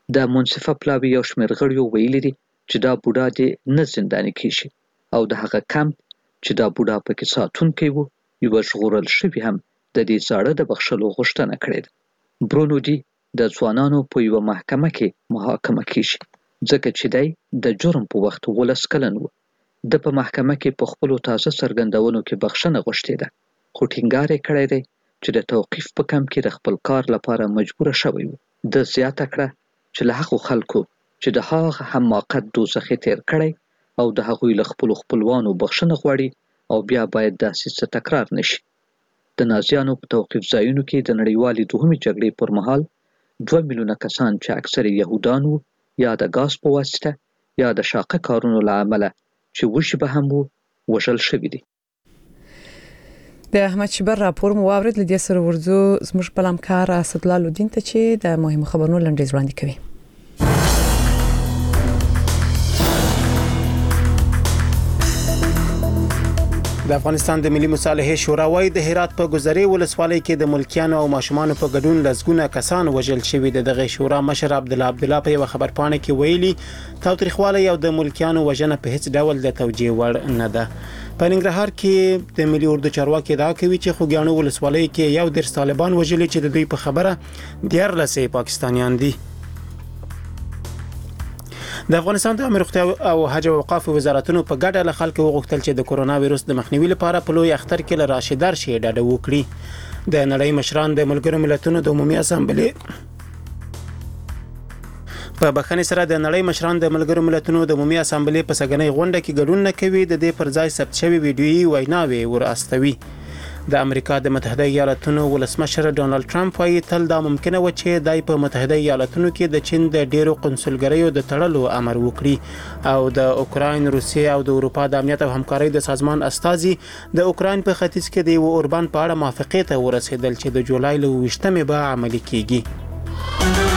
د منصفه پلاوي یو شمېر غړیو ویلي دي چې دا بوډا دې نه زنداني کیږي او د هغه کمپ چې دا بوډا پکې ساتونکی و یو ژغورل شوی هم د دې زاړه د بخښلو غوښتنه کړې ده. برونو دی د ځوانانو په یو محکمه کې محاکمه کیږي ځکه چې دی د جرم په وخت ولس کلن و. د په محکمه کې په خپلو تازه څرګندونو کې بخښنه غوښتې ده خو ټینګار یې کړی دی چې د توقیف په کمپ کې د خپل کار لپاره مجبوره شوی و. د زیاته کړه چې له هغو خلکو چې د هغه هم موقت دوزخي تیر کړی او د هغوی له خپلو خپلوانو بخښنه غواړي او بیا باید داسې څه تکرار نشي. د نازیانو په توقیف ځایونو کې د نړیوالې دوهمې جګړې پر مهال دوه میلیونه کسان چې اکثر یهودان وو یا د ګاز په واسطه یا د شاقه کارونو له امله چې وشي به هم وو وژل شوي دي. د احمد شبر راپور مو واورید. لدې سره ورځو زموږ په همکار اسدالله لودین ته چې د مهمو خبرونو لنډیز وړاندې کوي. د افغانستان د ملي مصالحې شورا وايي د هرات په ګذرې ولسوالۍ کې د ملکیانو او ماشومانو په ګډون لسګونه کسان وژل شوي. د دغه شورا مشر عبد الله عبد الله په یو خبرپاڼه کې ویلي تاوتریخوالی او د ملکیانو وژنه په هیڅ ډول د توجیه وړ نه ده. په ننګرهار کې د ملي اردو چارواکي دا کوي چې خوګیاڼو ولسوالۍ کې یو ډیر طالبان وژلي چې د دوی په خبره دیارلس پاکستانیان دي. د افغانستان د امر روغتیا او حج او اوقاف وزارتونو په ګډه له خلکو وغوښتل چې د کورونا وایروس د مخنیوي لپاره په لوی اختر کې له راشدار شي ډاډه وکړي. د نړۍ مشران د ملګرو ملتونو د عمومي اسامبلې په بخښنې سره د نړۍ مشران د ملګرو ملتونو د عمومي اسامبلې په سګنۍ غونډه کې ګډون نه کوي. د دې پر ځای ثبت شوی ویډیويي ویناوي ورأستوي. د امریکا د متحده ایالاتونو ولسمشر ډونالد ټرمپ وايي تل دا ممکنه و چې دای په متحده ایالاتونو کې د چین د ډیرو قنصلګریو د تړلو امر وکړي او د اوکراین، روسیې او د اروپا د امنیت او همکارۍ د سازمان استازي د اوکراین په ختیځ کې د یو اوربان په اړه موافقه ته ورسېدل چې د جولای له ویشتمې به عملي کیږي.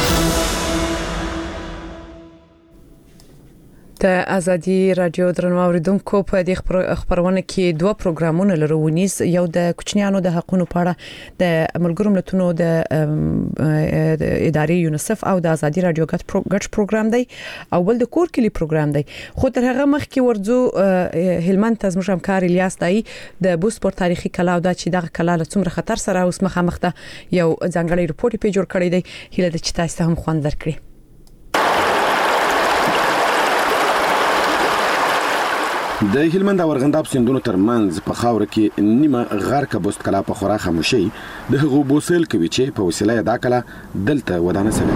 د ازادي رادیو درنو اوریدونکو په دې خبرونه کې دوه پروګرامونه لرو. ونیز یو د کوچنیانو د حقوقو په اړه د ملګرو ملتونو د ادارې یونیسف او د ازادي رادیو ګډ پروګرام دی او بل د کور کلی پروګرام دی. خو تر هغه مخکې ورځو هلمند ته زموږ همکار الیاس دای د بوسپور تاریخي کلا او د چې دغه کلا له څومره خطر سره اوس مخامخ ده یو ځانګړی رپورت په جوړ کړی دی. هیله د چې تاسو هم خوند درکړي. د هلمند او ارغنداب سیندونو ترمنځ په خاور کې نیمه غرقه بوست کلا په خورا خاموشي د هغو بوسل کوي چې په وسیله دا کلا دلته ودانه سوي.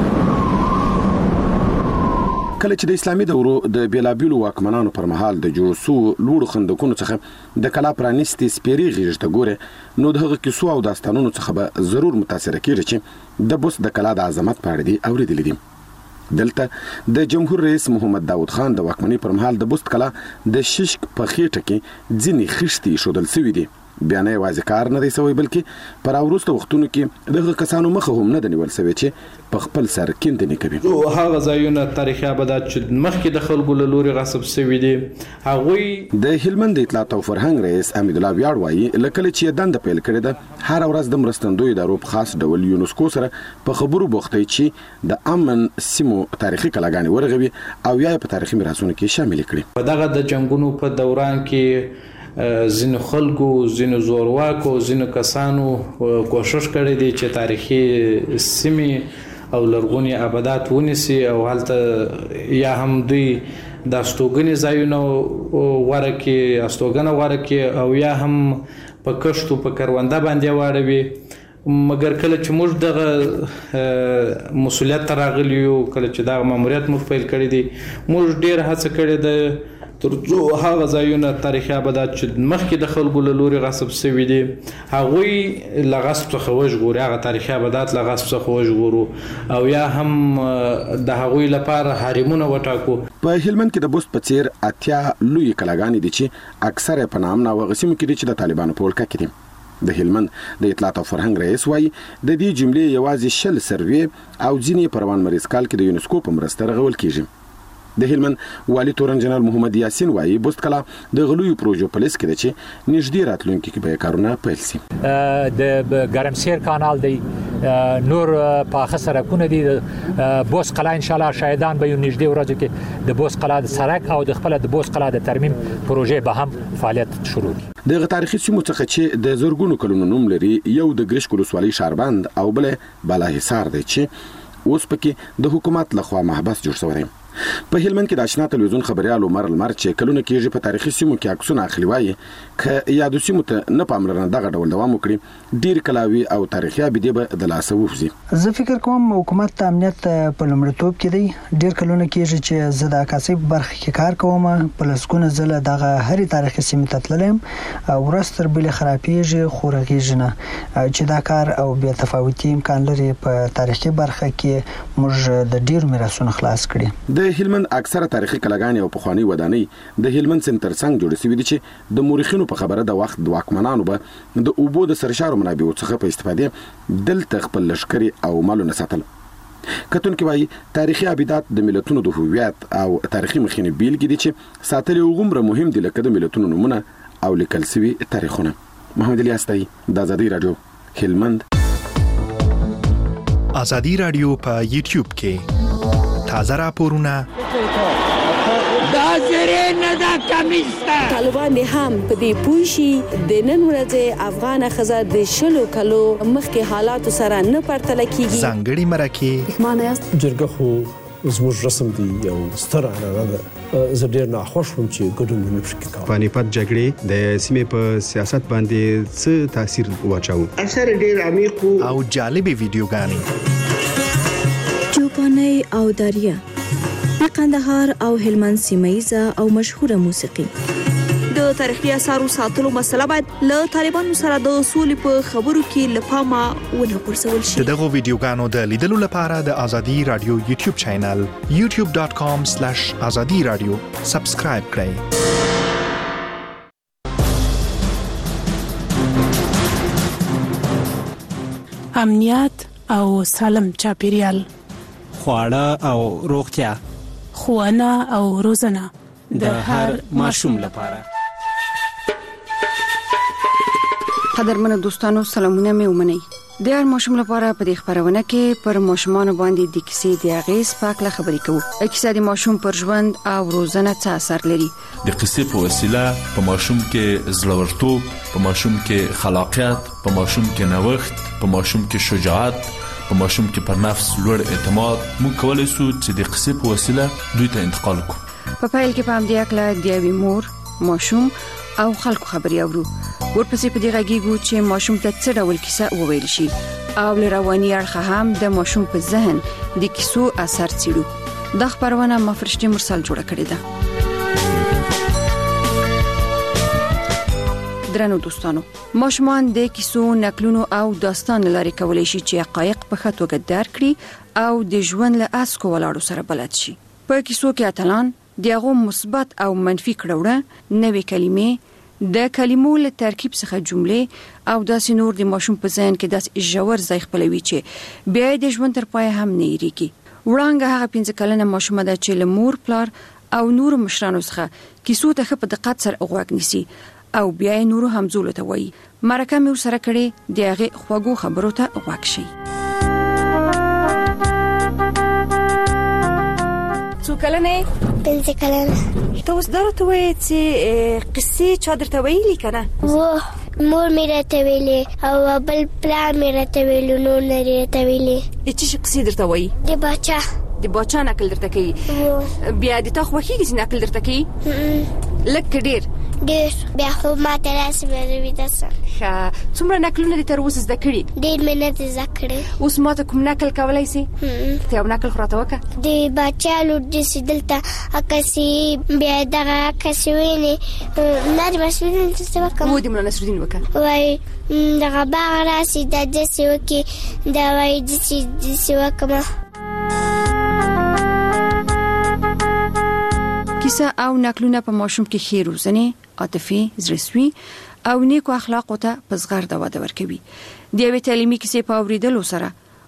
کله چې د اسلامي دورو د بیلابیلو واکمنانو پر مهال د جوړ سو لوړ خندقونو څخه د کلا پرانیستي سپيري غیږ ته ګوره نو د هغه کیسو او داستانونو څخه به ضرور متاثر کیږي چې د بوست د کلا د عظمت په اړه دی اوریدل دي. دلته د جمهور رئیس محمد داود خان د واکمنۍ پر مهال د بوست کلا د ششک په خېټه کې ځینې خښتې شودل سوي دي. بیا نه یوازې کار نه دی سوی بلکې پر وروسته وختونو کې دغه کسانو مخه هم نه د نیول سوی چې په خپل سر کیندنې کوي. هغه ځایونه تاریخي ابدات چې مخکې د خلکو له لوري غصب سوي دي هغوی د هلمند اطلاعات او فرهنګ رئیس امید الله ویاړ وایي لکه چې دند پیل کړی ده هر ورځ د مرستندوی ادارو په خاص ډول یونسکو سره په خبرو بوختي چې د امن سیمو تاریخي کلاګانې ورغوي او یا په تاریخي میراثونو کې شامل کړي. په دغه د جنگونو په دوران کې زینو خلکو زینو زورواکو زینو کسانو کوشش کړی دی چې تاریخي سیمې او لرغونی ابدات ونیسي او هلته یا هم دوی د استوګنې ځایونه ورکي استوګنه ورکي او یا هم په کښتو په کرونده باندې واړوي. مګر کله چې موږ دغه مسولیت راغلیو کله چې دغه ماموریت موږ پیل کړی دی موږ ډیر هڅه کړې ده ترڅو هغه ځایونه تاریخي ابدات چې مخکې د خلکو له لوري غصب سوي دي هغوی له غصب څخه وژغوري هغه تاریخي ابدات له غصب څخه وژغورو او یا هم د هغوی لپاره حرمونه وټاکو. په هلمند کې د بوست په څیر اتیا لوی کلاګانې دي چې اکثره په نام نه وغسیمو کې دي چې د طالبانو په ولکه کې دي. د هلمند د اطلاعات او فرهنګ رئیس وایي د دې جملې یوازې شل سروې او ځینې پروان مریض کال کې د یونسکو په مرسته رغول کیږي. د هلمند والي تورن جنرال محمد یاسین وایي بوست کلا د غلوی پروژو په لیست کې ده چې نږدې راتلونکي کې به کارونه پیل شي. د ګرمسیر کانال دی نور پاخه سرکونه دي بوس قلا ان شاء الله شاهدان به نږدې ورځو کې د بوس قلا د سرک او د خپل د بوس قلا د ترمیم پروژې به هم فعالیت شروع کړي. د تاریخي سیمو څخه چې د زرګونو کلونو نوم لري یو د ګرش کولسوالي شاربند او بل بالاحصار دی چې اوس پکې د حکومت لخوا محبس جوړ شوی. په هلمند کې د آشنا تلویزیون خبريال عمر المر چې کلونه کېږي په تاریخي سیمو کې عکسونه اخلي وایي ک یادو سیمو ته نه پاملرنه دغه ډول دوام وکړي ډیر کلاوي او تاریخي ابدي به د لاسه ووزي. زه فکر کوم حکومت د امنیت په لومړیتوب کې دی. ډیر کلونه کېږي چې زه د عکاسي برخه کې کار کوم. په لسګونه ځله دغه هرې تاریخي سیمه ته تللم او ورستر بل خرابېږي خورغېږي نه چې دا کار او بیا تفاوتي امکان لري. په تاریخي برخه کې موږ د ډیر میراثونو خلاص کړي. د هلمند اکثره تاریخي کلاګانې او پخوانی ودانۍ د هلمند سنټر څنګه جوړ شوې دي چې د مورخینو په خبره د وخت د واکمنانو به د اوبو د سرشارو منابعو څخه په استفاده دلته خپل لشکري او مالونه ساتل. کتونکو وايي تاریخي ابدات د ملتونو د هویت او تاریخي مخینه بیلګې دي چې ساتل یو غومره مهم دي لکه د ملتونو نمونه او لیکل شوی تاریخونه. محمد علي استای د آزادی رادیو هلمند. آزادی رادیو په یوټیوب کې تازه راپورونه دا زری نه دا کمیسته طالبان هم په دې پوښي د نن ورځې افغان خزه د شلو کلو مخکې حالات سره نه پرتله کیږي. ځانګړي مرکه معنی است جرګه خو زموږ رسم دی یو ستر عنعنه ده. زه ډیر ناخوښ وم چې ګډون نه پکې کوم. پانیپت جګړې د سیمې په سیاست باندې څه تاثیر واچاو؟ اثر ډیر عمیق او جالبه ویډیوګانې چوپاني او دریا د قندهار او هلمند سیمایزه او مشهوره موسیقي. د تاریخي اثارو ساتلو مسله باید له طالبانو سره د اصول په خبرو کې لپاره ونه پرسول شي. دغه ویډیوګانو د لیدلو لپاره د آزادی رادیو یوټیوب چینل یوټیوب ډاټ کام سلیش آزادی رادیو سبسکرایب کړئ. امنیت او سالم چاپیریال، خواړه او روغتیا، ښوونه او روزنه د هر ماشوم لپاره. قدرمنو دوستانو سلامونه مې ومنئ. د هر ماشوم لپاره په دې خبرونه کې پر ماشومان باندې د کیسې د اغیز پاکله خبرې کوو. کیسه د ماشوم پر ژوند او روزنه څه اثر لري. د قصې په وسیله په ماشوم کې زړورتوب، په ماشوم کې خلاقیت، په ماشوم کې نوښت، په ماشوم کې شجاعت، په ماشوم کې پر نفس لوړ اعتماد موږ کولای شو چې د قصې په وسیله دوی ته انتقال کړو. په پیل کې په همدې اکله د یوې مور، ماشوم او خلکو خبرې اورو. ورپسې په دې غږیږو چې ماشوم ته څه ډول کیسه وویل شي او له رواني اړخه هم د ماشوم په ذهن د کیسو اثر څېړو. دا خبرونه ما فرشتي مرسل جوړه کړې ده. درنو دوستانو، ماشومان د کیسو، نقلونو او داستان لاري کولای شي چې حقایق په ښه توګه درک کړي او د ژوند له اسکو ولاړو سره بلد شي. په کیسو کې اتلان دغه مثبت او منفي کړهونه، نوې کلمې، د کلمو له ترکیب څخه جملې او داسې نور د ماشوم په ذهن کې داسې ژور ځای خپلوي چې بیا د ژوند تر پای هم نه یریږي. وړانګه هغه پنځه کلنه ماشومه ده چې له مور، پلار او نور مشرانو څخه کیسو ته ښه په دقت سره غوږ نیسي او بیا یې نورو همزولو ته وایي. مرکه مې ورسره کړې، د هغې خوږو خبرو ته غوږ شئ. څو کلنه؟ پنځه کلنه. ته اوس دا راته وایې چې قصې چا درته ویلي که نه؟ وه، مور مې راته ویلې او بل پلار مې راته ویلو، نور نه راته ویلې. د څه شي قصې درته وایي؟ د باچا. د باچا نقل درته کوي؟ بیا د تا خوښېږي چې نقل درته کوي؟ لږ که ډېر؟ ډېر. بیا خو ما ته راسي بیا ویده سم. ښه، څومره نقلونه دې تر اوسه زده کړي؟ ډېر مې نه دي زده کړي. اوس ما ته کوم نقل کولی سي؟ ته یو نقل خو راته وکړه. د باچا لور داسې دلته عکاسي، بیا دغه عکاسي وینې ملا د نصرالدین داسې وکړم. و د ملا نصرالدین وکړه. وایي دغه باغ راسي دا داسې وکړي، دا وایي داسې داسې وکړم. کیسه او نقلونه په ماشوم کې ښې روزنې، عاطفي، زړهسوي او نیکو اخلاقو ته په زغرده وده ورکوي. د یوې تعلیمي کیسې په اورېدلو سره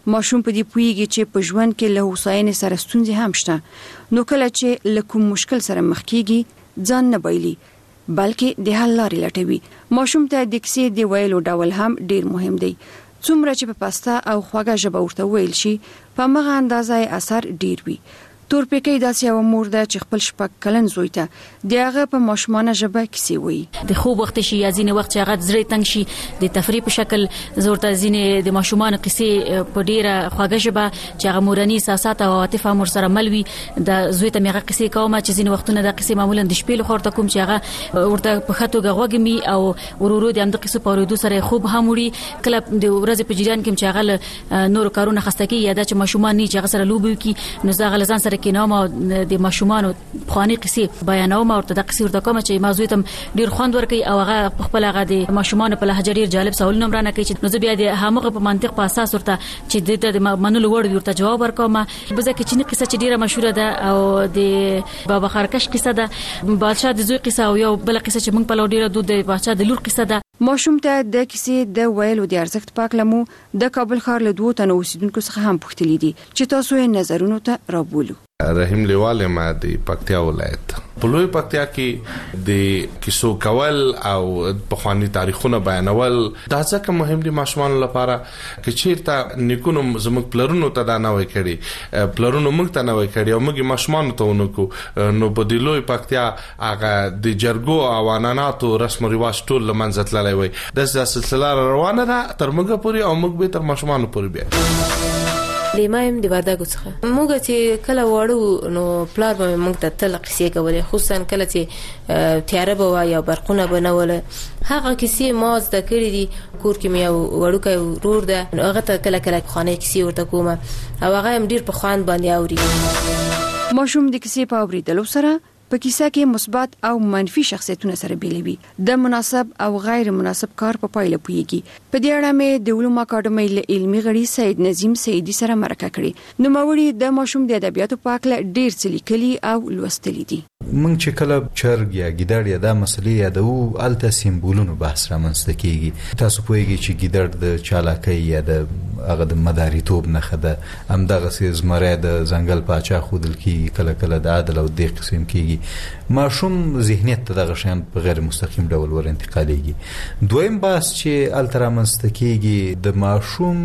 ماشوم په دې پوهیږي چې په ژوند کې له هوساینې سره ستونزې هم شته، نو کله چې له کوم مشکل سره مخ کیږي ځان نه بایلي بلکې د حل لارې لټوي. ماشوم ته د کیسې د ویلو ډول هم ډیر مهم دی. څومره چې په پاسته او خوږه ژبه ورته ویل شي په مغه اندازه اثر ډیر وي. تورپیکۍ داسې یو مور ده چې خپل شپږ کلن زوی ته د هغه په ماشومانه ژبه کیسې وایي. د خوب وخت شي یا ځینې وخت چې هغه زړه تنګ شي د تفریح په شکل زورته ځینې د ماشومانو کیسې په ډیره خوږه ژبه چې هغه مورني احساسات او عاطفه مور سره ملوي د زوی ته میغه کیسې کوم چې ځینې وختونه د کیسې معمولا د شپې لخوا ته کوم چې هغه ورته په خاطر غوګمي او ورورو د امد قصو په ورودو سره خوب هم وړي. کله د ورځې په جریان کې چې هغه نور کارونه خسته کی یا د ماشومان نه چې هغه سره لوبي کی نو زغه لزان سره کې نوم د ماشومانو خواني قصې بیانوم او د قصې ورته کوم چې موضوع تم ډیر خوند ورکي او هغه خپل هغه د ماشومانو په لهجه ډیر جالب سوال نمبرانه کوي چې نو بیا د همغه په منطق په اساس ورته چې د منلو وړ ورته جواب ورکوم. بزه کې چې قصه چې ډیره مشهوره ده او د بابا خرکش قصه ده، بادشاہ د زوی قصه او یو بل قصه چې موږ په لور ډیره د بادشاہ د لور قصه ده. ماشوم ته د کیسې د ویلو د ارزښت پاک لمو د کابل ښار له دوه تنو اوسیدونکو څخه هم پوښتلي دي چې تاسو یې نظرونو ته راوبولو. رحیم لیوال ما د پکتیا ولایت په لوی پکتیا کې د کیسو کول او په خواني تاریخونه بیانول دا ځکه مهم دي ماشومان لپاره چې چیرته نیکونو زموږ پلرونو ته دا نه وای کړي، پلرونو موږ ته نه وای کړي او موږ ماشومان ته ونکو. نو په د لوی پکتیا هغه د جرګو او عنعناتو رسم او رواج ټول لمنځه تللی وای. د سلسله روانه ده تر موږ پورې او موږ به تر ماشومان پورې بیا لیمایم د وردګو څخه موږ چې کله وړو نو پلار به موږ ته تل قصې کولې، خصوصا کله چې تیاره به یا برقونه به نه وله. هغه کیسې ما زده کړې دي کور کې مې یو وړوکی ورور ده هغه ته کله کله خوانې کیسې ورته کوم او هغه هم ډیر په خوند باندې اوري. ماشوم د کیسې په اوریدلو سره په کیسه کې مثبت او منفي شخصیتونه سره بیلوي، د مناسب او غیر مناسب کار په پایله پوهیږي. په دې اړه مې د علوم اکاډمۍ له علمي غړي سید نظیم سیدی سره مرکه کړې. نو موري د ماشوم د ادبیاتو په اړه ډیر څه لیکلي او لوستلي دي. موږ چې کله چرګ یا ګیدړ یا د مسلې یادو الته سیمبولونو بحث رامنځته کیږي. تاسو پوهیږئ چې ګیدړ د چالاکۍ یا د هغه د مداریتوب نه خده هم دغه سیز مری د ځنګل پاچا خودل کیږي، کله کله د عدل او د قسم کیږي. ماشوم ذهنیت ته دغه شیان په غیر مستقیم ډول ور انتقالیږي. دویم بحث چې الترا منستکیږي د ماشوم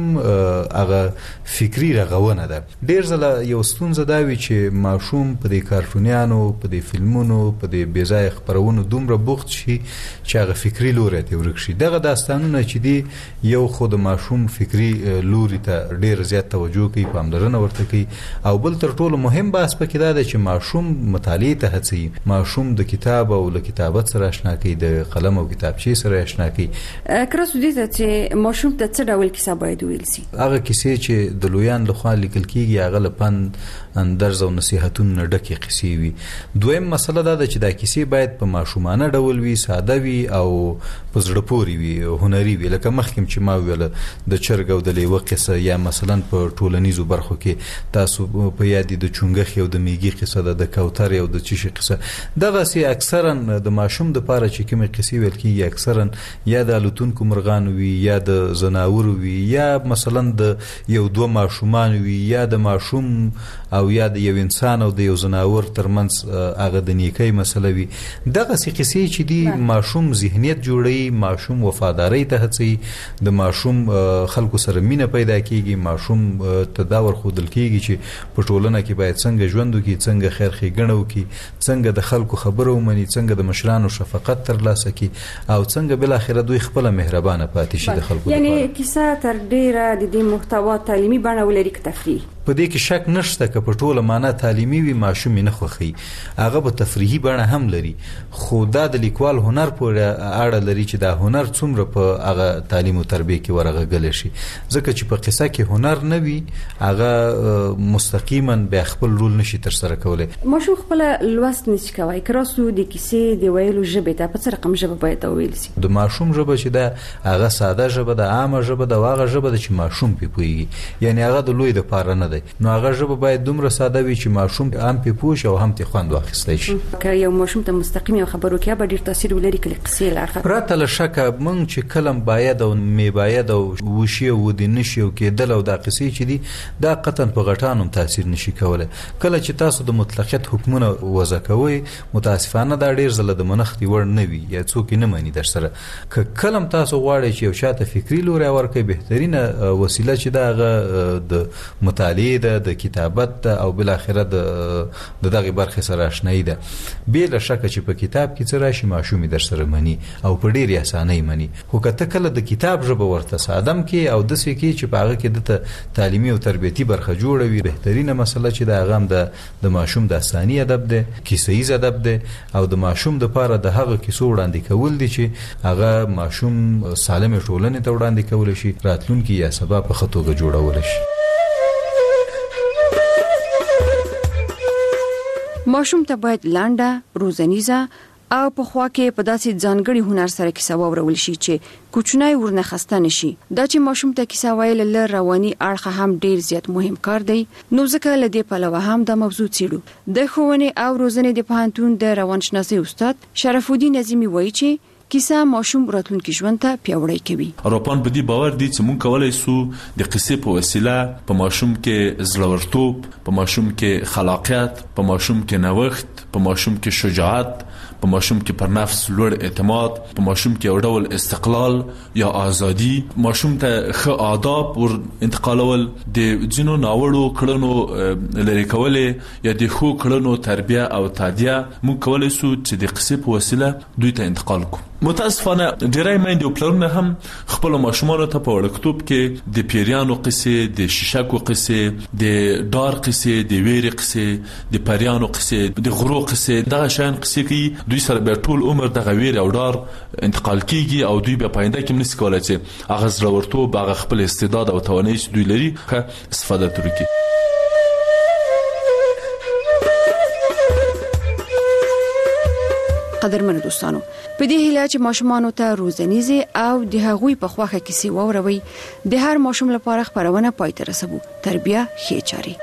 هغه فکری رغونه ده. ډیر ځله یو ستونزه دا وی چې ماشوم په دې کارټونیانو په دې فلمونو په دې بیځای خبرونو دومره بوخت شي چې هغه فکری لوري ته ورک شي. دغه داستانونه چې دی یو خود ماشوم فکری لوري ته ډیر زیات توجه کوي، پاملرنه ورته کوي. او بل تر ټولو مهم بحث پکې دا دی چې ماشوم مطالعه ته هڅوي، ماشوم د کتاب او له کتابت سره آشنا کوي، د قلم او کتابچې سره آشنا کوي. کراسو دې ته چې ماشوم ته څه ډول کیسه باید ویل شي؟ هغه کیسې چې د لویان لخوا لیکل کیږي هغه لپاره اندرز او نصيحتونه ډکه قصې وي. دویم مسله دا ده چې دا کیسې باید په ماشومانه ډول وي، ساده وي او په زړه پورې وي، هنري وي. لکه مخکې چې ما ویل د چرګ او د لیوه قصه یا مثلا په ټولنیزو برخو کې تاسو په یاد د چونګخ او د میږي قصه ده، د کوتر او د چشي قصه. دغه سي اکثرا د ماشوم د پاره چې کومه قصې ویل کیږي اکثرا یا د الوتونکو مرغان وي یا د زناور وي یا مثلا د یو دوه ماشومان وي یا د ماشوم او یا د یو انسان او د یو زناور ترمنځ هغه د نیکي مسله وي. دغه سي قصې چې دی ماشوم ذهنیت جوړي، ماشوم وفاداری ته هڅي، د ماشوم خلکو سره مینه پیدا کیږي، ماشوم تداور خودل کیږي چې په ټولنه کې باید څنګه ژوند وکړي، څنګه خیر ښېګڼه وکړي، څنګه د خلکو خبرو ومني، څنګه د مشرانو شفقت ترلاسه کړي او څنګه بل اخر دوی خپل مهربانه پاتې شي د خلکو. یعنی کیسه تر ډیره د دې محتوا تعلیمي بڼه ولري که تفریحي؟ په دې کې شک نشته که په ټوله معنا تعلیمي وي ماشوم نه خوخي، هغه به تفریحي بڼه هم لري. خو دا د لیکوال هنر پورې اړه لري چې دا هنر څومره په هغه تعلیم او تربیه کې ورغږل شي. ځکه چې په قصه کې هنر نه وي هغه مستقیما به خپل رول نشي تر سره کولای. ماشوم خپل لوست نشي کوي. کراسو د کیسې د ویلو ژبه ته په څه رقم ژبه باید ویل شي؟ د ماشوم ژبه چې دا هغه ساده ژبه ده، عامه ژبه ده، هغه ژبه ده چې ماشوم په پوهیږي. یعنی هغه د لوی د پاره نه دی. نو هغه ژبه باید دومره ساده وي چې ماشوم هم پې پوه شي او هم ترې خوند واخیستی شي. که یو ماشوم ته مستقیم یو خبر وکړي به ډېر تاثیر ولري که له قصې له اړخه. پرته له شکه موږ چې کلم باید او می باید او وشي او ودې نشي او کېدل او دا قصې چې دي دا قطعا په غټان هم تاثیر نشي کولی. کله چې تاسو د مطلقیت حکمونه وضع کوئ متاسفانه دا ډېر ځله د منښتې وړ نه وي یا څوک یې نه مني در سره. که کله هم تاسو غواړئ چې یو چا ته فکري لوری ورکړئ بهترینه وسیله چې دا هغه د مطالعې ده د کتابت ده او بالاخره د دغې برخې سره اشنایي ده. بې له شکه چې په کتاب کې څه راشي ماشوم یې در سره مني او په ډېرې اسانۍ مني. خو که ته کله د کتاب ژبه ورته سادم کې او داسې کې چې په هغه کې دته تعلیمي او تربیتي برخه جوړه وي بهترینه مسله چې د هغه هم د ماشوم داستاني ادب دی کیسه ییز ادب دی او د ماشوم دپاره د هغه کیسو وړاندې کول دي چې هغه ماشوم سالمې ټولنې ته وړاندې کولی شي راتلونکي یا سبا په ښه توګه جوړولی شي. ماشوم ته باید لنډه روزنیزه او په خوا کې په داسې ځانګړي هنر سره کیسه واورول شي چې کوچنی ورنه خسته نشي. دا چې ماشوم ته کیسه ویل له رواني اړخه هم ډیر زیات مهم کار دی. نو ځکه له دې پلوه هم د موضوع څیړو. د ښوونې او روزنې د پوهنتون د روانشناسۍ استاد شرف الدین نظیمی وایي چې کیسه ماشوم راتلونکي ژوند ته پیاوړی کوي. اروپان په دې باور دي چې موږ کولای سو د قصې په وسیله په ماشوم کې زړورتوب، په ماشوم کې خلاقیت، په ماشوم کې نوښت، په ماشوم کې شجاعت، په ماشوم کې پر نفس لوړ اعتماد، په ماشوم کې یو ډول استقلال یا ازادي، ماشوم ته ښه آداب ور انتقالول، د ځینو ناوړو کړنو لرې کولې یا د ښو کړنو تربیه او تعدیه موږ کولای سو چې د قصې په وسیله دوی ته انتقال کړو. متاسفانه ډیری میندې او پلرونه هم خپل ماشومانو ته په وړکتوب کې د پیریانو قصې، د شیشکو قصې، د ډار قصې، د ویرې قصې، د پریانو قصې، د غرو قصې، دغه شیان قصې کوي. دوی سره به ټول عمر دغه ویرې او ډار انتقال کیږي او دوی به پاینده کې نشي کولای چې هغه زړورتوب، هغه خپل استعداد او توانایي چې دوی لري ښه استفاده ترې کړي. قدرمنو دوستانو، په دې هیله چې ماشومانو ته روزنیزې او د هغوی په خواخه کیسې واوروي، د هر ماشوم لپاره خپرونه پای ته رسوو. تربیه ښې چارې.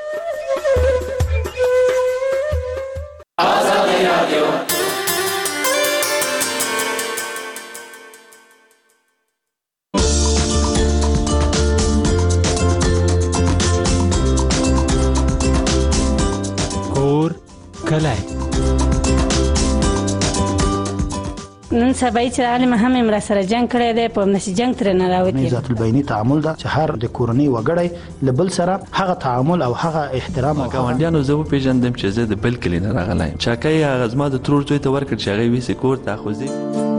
کور کلی نن سبا چې عالم هم امر سره جنگ کړی دی په نشي جنگ تر نه راوتی. ذات البینی تعامل دا چې هر د کورنۍ وګړی لبل سره هغه تعامل او هغه احترام. ګاونډیانو زه په پیژندم چې زه د بل کلی نه راغلایم. چاکای هغه زما د ترور زوی ته ورکړ چې هغه ویسه کور ته خوځي.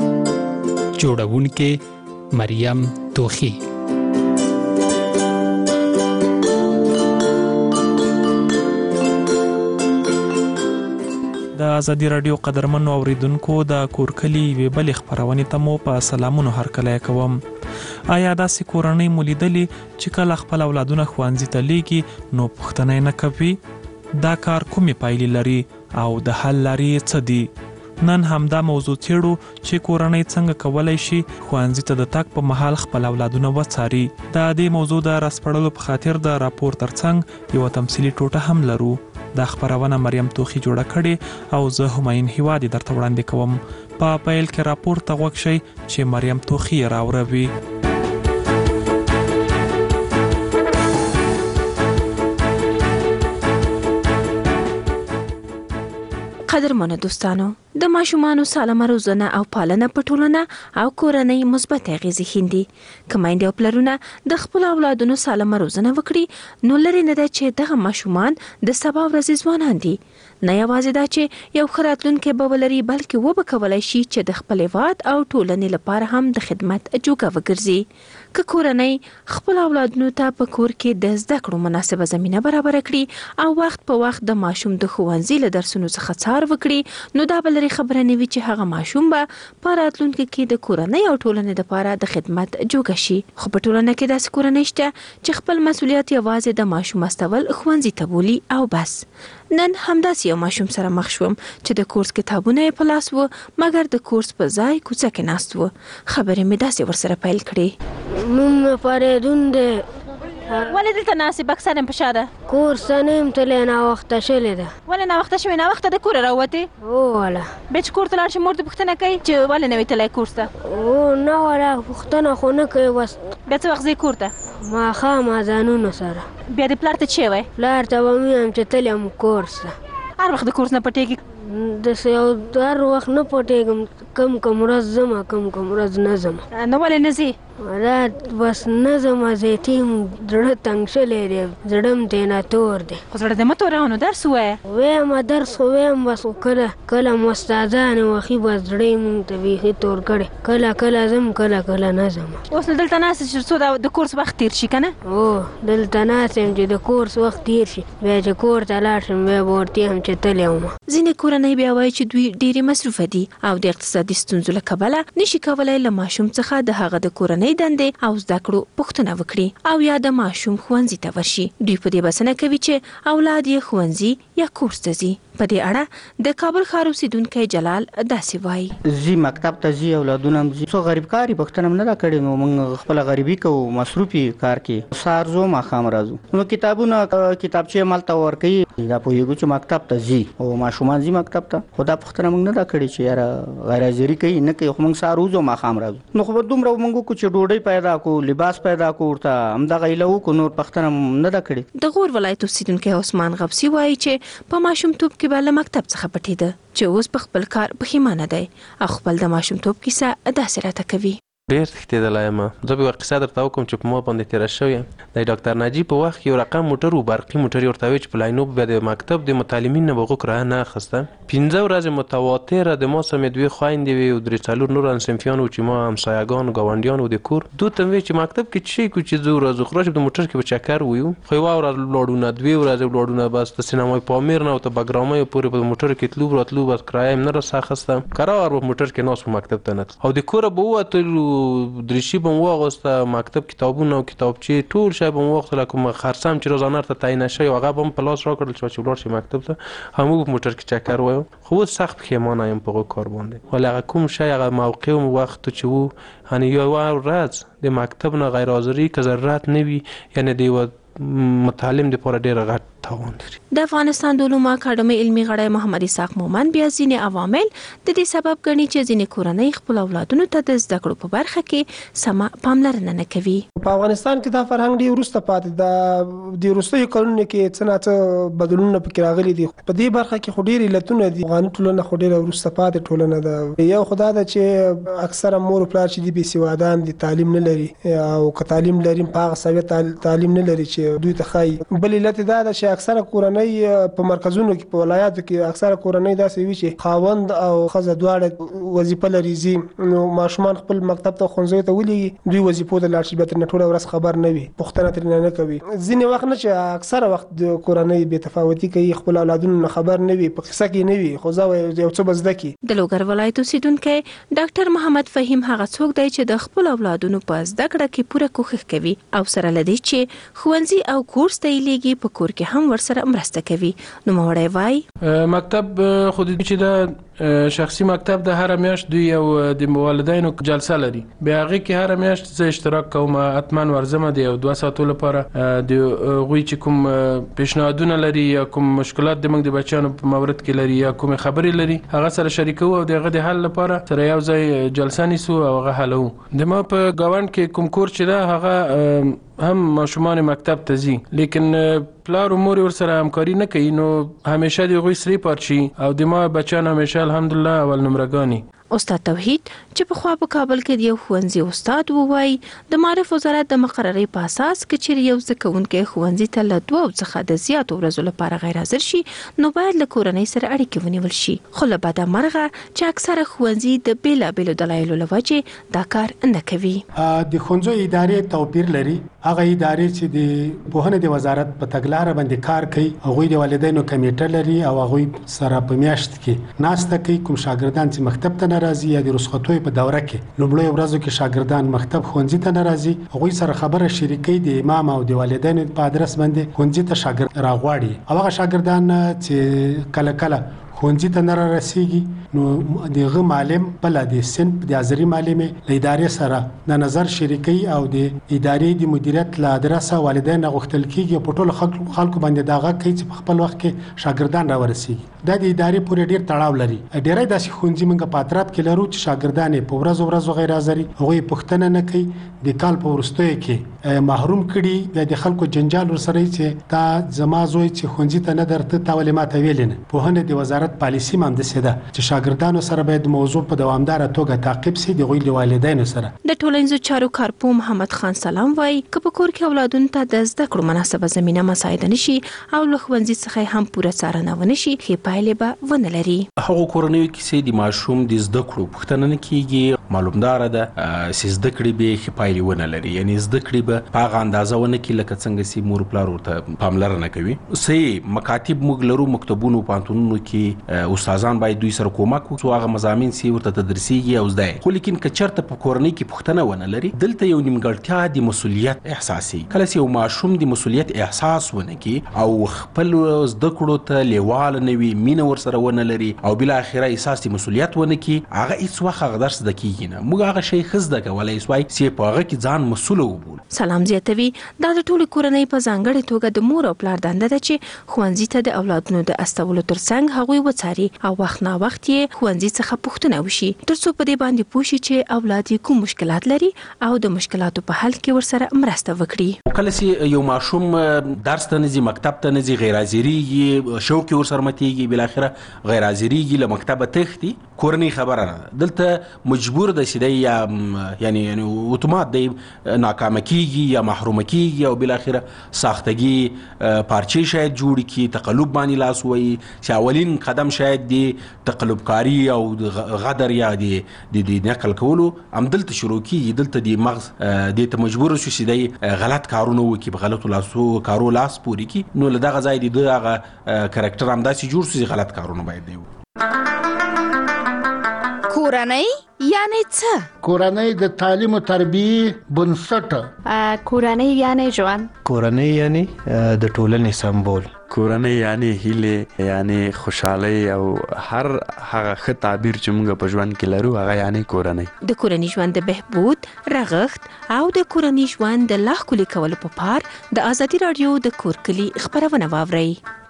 جوړونکې مریم توخی. د ازادي رادیو قدرمنو اوریدونکو د کورکلی وی بل خبرونه ته مو په سلامونو هرکلی کوم. آیا داسې کورنۍ مولیدلې چې کله خپل اولادونه ښوونځي ته لیږي نو پوښتنه نه کوي دا کار کومې پایلې لري او د حل لارې څه دي؟ نن همدا موضوع څېړو چې کورنۍ څنګه کولای شي ښوونځي ته د تګ په مهال خپل اولادونه وڅاري. د دې موضوع د راسپړلو په خاطر د راپور ترڅنګ یو تمثيلي ټوټه هم لرو. دا خبرونه مریم توخی جوړه کړې او زه هماین هیوادي درته وړاندې کوم. په پیل کې راپور ته غوږ شئ چې مریم توخی راوړوي. قدرمنو دوستانو، د ماشومانو سالمه روزنه او پالنه په ټولنه او کورنۍ مثبت اغیزې ښیندي. که میندې او پلرونه د خپل اولادونو سالمه روزنه وکړي نو لري نه ده چې دغه ماشومان د سبا ورځې ځوانان دي. نه یوازې دا چې یو ښه راتلونکی به ولري بلکې وبه کولی شي چې د خپل هیواد او ټولنې لپاره هم د خدمت جوګه وګرځي. که کورنۍ خپل اولادونو ته په کور کې د زده کړو مناسبه زمینه برابره کړي او وخت په وخت د ماشوم د ښوونځي له درسونو څخه څار وکړي نو دا به لري خبره نه وي چې هغه ماشوم به په راتلونکي کې د کورنۍ او ټولنې لپاره د خدمت جوګه شي. خو په ټولنه کې داسې کورنۍ شته چې خپل مسؤلیت یوازې د ماشوم استول ښوونځي ته بولي او بس. نن همداسې یو ماشوم سره مخ شوم چې د کورس کتابونه یې په لاس و مګر د کورس په ځای کوڅه کې ناست و. خبرې مې داسې ورسره پیل کړې. نن پارېدون دی ولې دلته ناسې بکسه دې په شا ده؟ کور سنیم تلې ناوخته شلې ده. ولې ناوخته شوې؟ ناوخته د کوره راووتې؟ هو واله. بیا چې کور ته لاړ شي مور دې پوښتنه کوي چې ولې نه وې تللی کور ته؟ هو نه واله پوښتنه خو نه کوي بس. بیا څه وخت ځې کور ته؟ ماښام اذانونو سره. بیا دې پلار ته څه وایې؟ پلار ته به مې وایم چې تللی یم کورس ته. هر وخت د کورس نه پټېږي؟ داسې یو هر وخت نه پټېږم، کم کم ورځ ځمه کم کم ورځ نه ځمه. نو ولې نه ځې؟ دا بس نه ځمه زیتي زړه تنګ شلی دی، زړه م ترېنه تور دی. خو زړه دې مه توروه نو درس ووایه. ویم درس خو ویم بس کله کله مو استادانې وښي بس زړه یې مونږ ته بیخي تور کړی. کله کله ځم کله کله نه ځمه. اوس نو دلته ناست چې څو د کورس وخت تېر شي که نه؟ هو دلته ناست یم چې د کورس وخت تېر شي، بیا چې کور ته لاړ شم بیا به ورته یم چې تللی ومه. ځینې کورنۍ بیا وایي چې دوی ډېرې مصروفه دي او د اقتصادي ستونزو له کبله نشي کولی له ماشوم څخه د هغه د کورنۍ دندې او زده کړو پوښتنه وکړي او یا د ماشوم ښوونځي ته ورشي. دوی په دې بسنه کوي چې اولاد یې ښوونځي یا کورس ته ځي. په دې اړه د کابل ښار اوسیدونکی جلال داسې وایي: ځي مکتب ته ځي، اولادونه هم ځي. څو غریب کاري پوښتنه هم نه ده کړې، نو موږ خپله غریبي کوو، مصروفي کار کې سهار ځو ماښام راځو. نو کتابونه کتابچې مالته ورکوي، دا پوهېږو چې مکتب ته ځي او ماشومان ځي مکتب ته. خو دا پوښتنه موږ نه ده کړې چې یاره غیر حاضري کوي نه کوي، خو موږ سهار وځو ماښام راځو. نو خو به دومره موږ وکړو چې ډوډۍ پیدا کړو، لباس پیدا کړو، ورته همدغه هیله وکړو، نور پوښتنه نه ده کړې. د غور ولایت اوسیدونکی عثمان غبسي وایي چې په ماشومتوب کې به له مکتب څخه پټېده چې اوس په خپل کار پښیمانه دی او خپل د ماشومتوب کیسه داسې راته کوي. ډېر تښتېدلی یم. زه به یوه قصه درته وکړم چې په ما باندې تېره شوې یم. د ډاکټر ناجي په وخت کې یو رقم موټر و، برقي موټر یې ورته وایي چې په لاینو بیا د مکتب د متعلمین نه به هغو کرایه نه اخیسته. پنځه ورځې متواتره د ما سمې دوې خویندې وې او درې څلور نور همصنفیان وو چې ما همسایهګان ګاونډیان وو د کور. دوی ته مې ویل چې مکتب کې څه کوو چې ځو راځو، خو راشو د موټر کې به چکر ویو. خو یوه ورځ ولاړو نه دوې ورځې ولاړو نه بس د سینمای پامیر نه او تر بګرامیو پورې په موټر کې تلو راتلو، بس کرایه یې نه راسه اخیسته. کرار به موټر کې ناست وو مکتب ته نه او د کوره به ووتلو، دریشي به مو واغوسته، مکتب کتابونه او کتابچې ټول شی به مو واغوستل، کوم خرڅم چې روزانه ورته تعینه شوی هغه به مو په لاس راکړل چې ولاړ شي مکتب ته. هموږ په موټر کې چکر وایو. خو اوس سخت پښیمانه یم په هغو کار باندې. ولې هغه کوم شی هغه موقع و وخت چې وو، یعنې یوه ورځ د مکتب نه غیر حاضري که ضرورت نه وي، یعنې د یوه متعلم دپاره ډېره غټ تاوان لري. د افغانستان د علومو اکاډمۍ علمي غړی محمد اسحاق مومن بیا ځینې عوامل د دې سبب ګڼي چې ځینې کورنۍ خپل اولادونو ته د زده کړو په برخه کې سمه پاملرنه نه کوي. په افغانستان کې دا فرهنګ ډېر وروسته پاتې ده. د وروستیو کلونو کې څه نه څه بدلونونه پکې راغلي دي. په دې برخه کې خو ډېر علتونه دي. افغاني ټولنه خو ډېره وروسته پاتې ټولنه ده. یو خو دا ده چې اکثره مور او پلار چې دي بېسوادان دي، تعلیم نه لري، او که تعلیم لري په هغه سویه تعلیم نه لري چې دوی ته ښایي. بل علت دا ده چې اکثره کورنۍ په مرکزونو کې په ولایاتو کې اکثره کورنۍ داسې وي چې خاوند او ښځه دواړه وظیفه لري، ځي نو ماشومان خپل مکتب ته ښوونځیو ته ولېږي، دوی وظیفو ته لاړ شي، بیا ترېنه ټوله ورځ خبر نه وي، پوښتنه ترېنه نه کوي. ځینې وخت نه چې اکثره وخت د کورنۍ بې تفاوتي کوي، خپل اولادونو نه خبر نه وي، په قصه کې نه وي، خو زه یو څه به زده کړي. د لوګر ولایت اوسیدونکی ډاکټر محمد فهیم هغه څوک دی چې د خپل اولادونو په زده کړه کې پوره کوښښ کوي او سره له دې چې ښوونځي او کورس ته یې لیږي، په کور کې هم ورسره مرسته کوي. نو موړی وای مکتب خو د چې دا شخصي مکتب د هر میاشت دوی یو د والدینو جلسه لري، بیا هغه کې هر میاشت زه اشتراک کوم، اتمن ورزمه دی او دوه ساعتو لپاره د غوي چې کوم پیشنهادونه لري یا کوم مشکلات د موږ د بچیانو په مورد کې لري یا کوم خبرې لري، هغه سره شریکو او دغه د حل لپاره سره یو ځای جلسه نیسو او هغه حلو. د ما په گاوند کې کوم کور چې دا هغه هم ماشومان مکتب ته ځي، لیکن پلار او مور ور سره همکاري نه کوي، نو همیشه د غوي سری پارچی او د ما بچان همیشه الحمدلله اول نمرګانی. استاد توحید چې په خوا په کابل کې د یو ښوونځي استاد ووایي د معرف وزارت د مقررې په اساس کې چې یو زده کوونکی ښوونځي ته له دوه څخه د زیاتو ورځو لپاره غیر حاضر شي، نو باید له کورنۍ سره اړیکې ونیول شي. خو له بده مرغه چې اکثره ښوونځي د بېلابېلو دلایلو له وجې دا کار نه کوي. د ښوونځیو ادارې توپیر لري. هغه ادارې چې د پوهنې د وزارت په تګلاره باندې کار کوي، هغوی د والدینو کمیټه لري او هغوی سره په میاشت کې ناسته کوي. کوم شاګردان چې مکتب ته راځي یا د رخصتیو په دوره کې لومړی ورځو کې شاګردان مکتب ښوونځي ته نه راځي، هغوی سره خبره شریکي د امام او د والدینو په ادرس باندې ښوونځي ته شاګرد راغواړي، او هغه شاګردان چې کله کله ښوونځي ته نه رسیږي نو دغه معلم بل د صنف د ازري معلم له ادارې سره د نظر شریکي او د ادارې د مدیریت له ادرسه والدین غوښتل کیږي په ټولو خلکو باندې داغه کوي چې په خپل وخت کې شاګردان راورسیږي دا د ادارې پورې ډیر تړاو لري. ډیرای داسې ښوونځي موږ په اطراف کې لرو چې شاګردان په ورځ ورځ غیر حاضري هغه پښتنه نه کوي د کال په ورستوي کې محروم کړي یا د خلکو جنجال ورسره چې دا زما زوی چې ښوونځي ته نه درته تاولې ماته ویل نه په هنه د وزارت پالیسی مام د سده چې شاګردانو سره باید موضوع په دوامدار توګه تعقیب شي د غوړي والدینو سره. د ټولنیزو چارو کارپو محمد خان سلام وای که په کور کې اولادونو ته د زده کړو مناسبه زمينه مساعده نشي او له ښوونځي څخه هم پوره څارنه ونشي خې پایلې به ونه لري. هغه کورنۍ کې د ماشوم د زده کړو پوښتنه نه کیږي معلومدار ده چې زده کړې به خې پایلې ونه لري یعنی زده کړې به په هغه اندازه ونه کې لکه څنګه چې مور پلار ورته پاملرنه کوي. صحیح مکاتب موږ لرو مکتبونو پانتونونو کې استادان باید دوی سره کومک وکړي هغه مضامین چې ورته تدریسيږي او زده خو لیکن که چرته په کورنۍ کې پوښتنه ونه لري دلته یو نیمګړتیا د مسولیت احساسي کله چې یو ماشوم د مسولیت احساس ونه کی او خپل زده کړو ته لیوال نه وي مینه ور سره ونه لري او بل اخره احساس د مسولیت ونه کی هغه هیڅ وخت هغه درس د کیږي نه موږ هغه شی خزده کولای سوای چې په هغه کې ځان مسؤل وبول. سلام زیاتوي دا د ټولي کورنۍ په ځانګړي توګه د مور او پلار دنده ده چې ښوونځي ته د اولادونو د استولو ترڅنګ هغوی وڅاري او وخت نا وخت یې ښوونځي څخه پوښتنه وشي ترڅو په دې باندې پوه شي چې اولاد یې کوم مشکلات لري او د مشکلاتو په حل کې ورسره مرسته وکړي. کله چې یو ماشوم درس ته نزي مکتب ته نزي غیر حاضرېږي شوق ورسره متيږي بل اخره غیر حاضرېږي له مکتبه تختی کورنۍ خبره نه دلته مجبور ده چې دی یعنی یعنی اتومات دی ناکام کیږي یا محروم کیږي او بل اخره ساختګي پارچې شاید جوړ کی تقلب باندې لاس وای چې اولین قدم شاید دی تقلبکاری او غدر یا دی د نقل کولو هم دلته شروع کیږي دلته دی مغز د ته مجبور شو چې دی غلط کارونه وکي په غلطو لاسو کارو لاس پوری کی نو لدغه ځای دی دغه کریکټر هم داسې جوړ شي غلط کارونه باید دی. کورنۍ یعنی څه؟ کورنۍ د تعلیم او تربیه بنسټ. کورنۍ یعنی ژوند. کورنۍ یعنی د ټولنې سمبول. کورنۍ یعنی هیله یعنی خوشحالي او هر هغه ښه تعبیر چې موږ په ژوند کې لرو هغه یعنی کورنۍ. د کورنۍ ژوند د بهبود رغښت او د کورنۍ ژوند د لا ښکلي کولو په پار د ازادي رادیو د کورکلي خبرونه واورئ.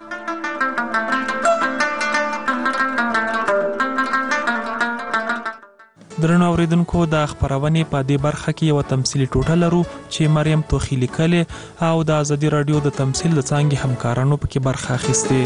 درنو اوریدونکو د خبرونه په دې برخه کې یو تمثيلي ټوټه لرو چې مریم توخی لیکلې او د ازادي رادیو د تمثيل د څنګه همکارانو پکې برخه اخیسته.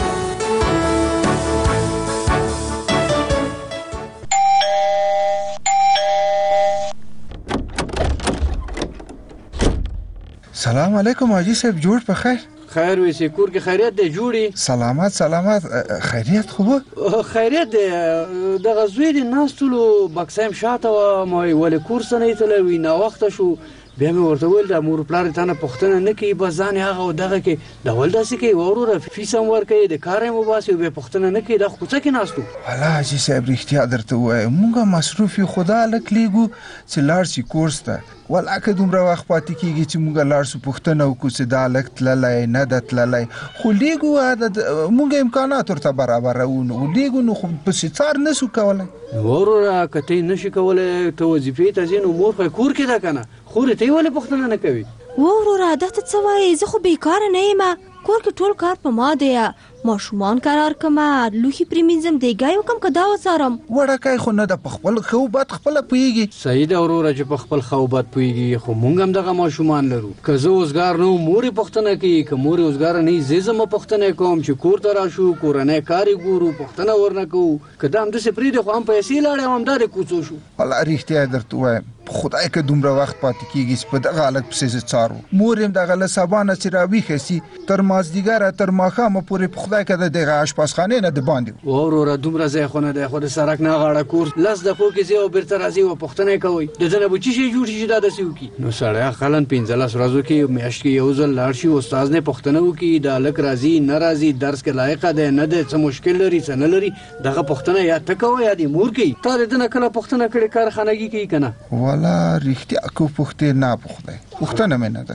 سلام علیکم حاجی صاحب جوړ په خیر. خیر وي سي کور کې خیریت دی جوړي. سلامات سلامات خیریت خو خیریت دی د غزوی د ناستلو بکسام شاته و مې ولې کور سنې تلوي نه وخت شو بیا مې ورته ویل د مور پلار ته نه پښتنه نه کوي بس ځان هغه دغه کې د ولداسي کوي وروره فیسم ورکوي د کار مو باسي به پښتنه نه کوي د خوڅه کې ناستو. والا حاجی صاحب رښتیا درته وایم مونږه مصروف یو خدا لک لیګو چې لاړ شي کورس ته ولکه دومره وخت پاتې کیږي چې مونږ لاړ شو پښتنه وکړو چې دا لک تللای نه د تللای خو لیګو مونږ امکانات ورته برابرونه لیګو نو خو په څار نسو کولای وروره کته نشي کولای ته وظیفې ته زین امور په کور کې دا کنه خو ته ولې پښتنه نه کوي وروره عادت څه وایي زه خو بیکاره نه یم کور کې ټول کار په ما دی ماشومان قرار کما لوخي پریمینزم دیګای وکم کدا وسارم وړکای خو نه د خپل خوبات خپل پویږي سید اورور چې په خپل خوبات پویږي خو مونږ هم دغه ماشومان لرو که زه اوسګار نو موري پښتنه کوي که موري اوسګار نه زیزم پښتنه کوم چې کور ته راشو کورنه کاری ګورو پښتنه ورنه کو کدا هم د سپری د خو هم پیسې لاړې هم دار کوڅو شو الله رښتیا درته وایم خدای که دومره وخت پاتې کیږي په دغه حالت پسې څارو مور هم دغه له سبانه چې راوي خسي تر مازدیګره تر ماخامه پورې په خدای کده دغه آشپزخانه نه د باندې وروره دومره ځای خو نه دی خو د سرک نه غاړه کور لاس د خو کې زی او بیرته راځي او پښتنه کوي د ځنه بچی شي جوړ شي دا د سیو کی نو سړی خلن پنځلس ورځو کې میاشت کې یو ځل لاړ شي استاد نه پښتنه وکي د لک راځي ناراضي درس کې لایق ده نه ده څه مشکل لري څه نه لري دغه پښتنه یا تکوي یا د مور کې تا د نه کله پښتنه کړي کارخانګي کوي کنه والا رښتیا کو پښتې نه پښتې پښتنه مې نه ده کړې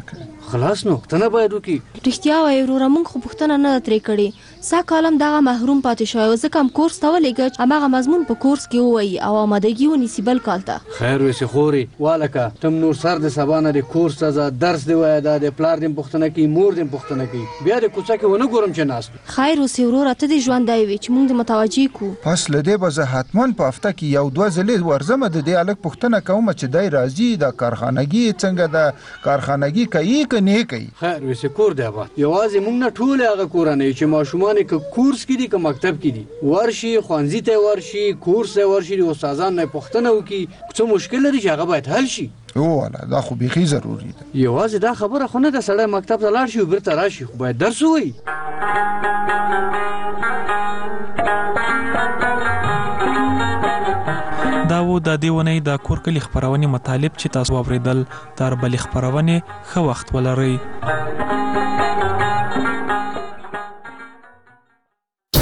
خلاص نو پوښتنه باید وکړي. رښتیا وایي وروره موږ خو پوښتنه نه ده ترې کړې. سا کالم دغه محروم پاتې شوی ځکه هم کورس ته ولېږه هماغه مضمون په کورس کې ووایي او آمادګي ونیسي بل کال ته. خیر وسې خورې والکه تم نور سر د سبا نه د کورس ته ځه درس دې وایه دا د پلار دې پوښتنه کوي مور دې پوښتنه کوي بیا د کوڅه کې ونه ګورم چې ناست. خیر اوسې وروره ته دې ژوندی وي چې موږ دې متوجه کړو. پس له دې به زه حتما په هفته کې یو دوه ځلې ورځم د دې هلک پوښتنه کوم چې دی راځي د کارخانګي څنګه د کارخانګي کوي که نه کوي. خیر وسې کور دی آباد یوازې موږ نه ټولې هغه کورنۍ چې ماشومان یې که کورس کې دي که مکتب کې دي ورشي ښوونځي ته ورشي کورس ته ورشي د استادانو نه پوښتنه وکړي څه مشکل لري چې هغه باید حل شي. او والا دا خو بیخي ضروري ده. یوازې دا خبره خو نه ده سړی مکتب ته لاړ شي او بیرته راشي خو باید درس ووایي. دا و د دې ونې د کور کلي خپرونې مطالب چې تاسو واورېدل تر بلې خپرونې ښه وخت ولرئ.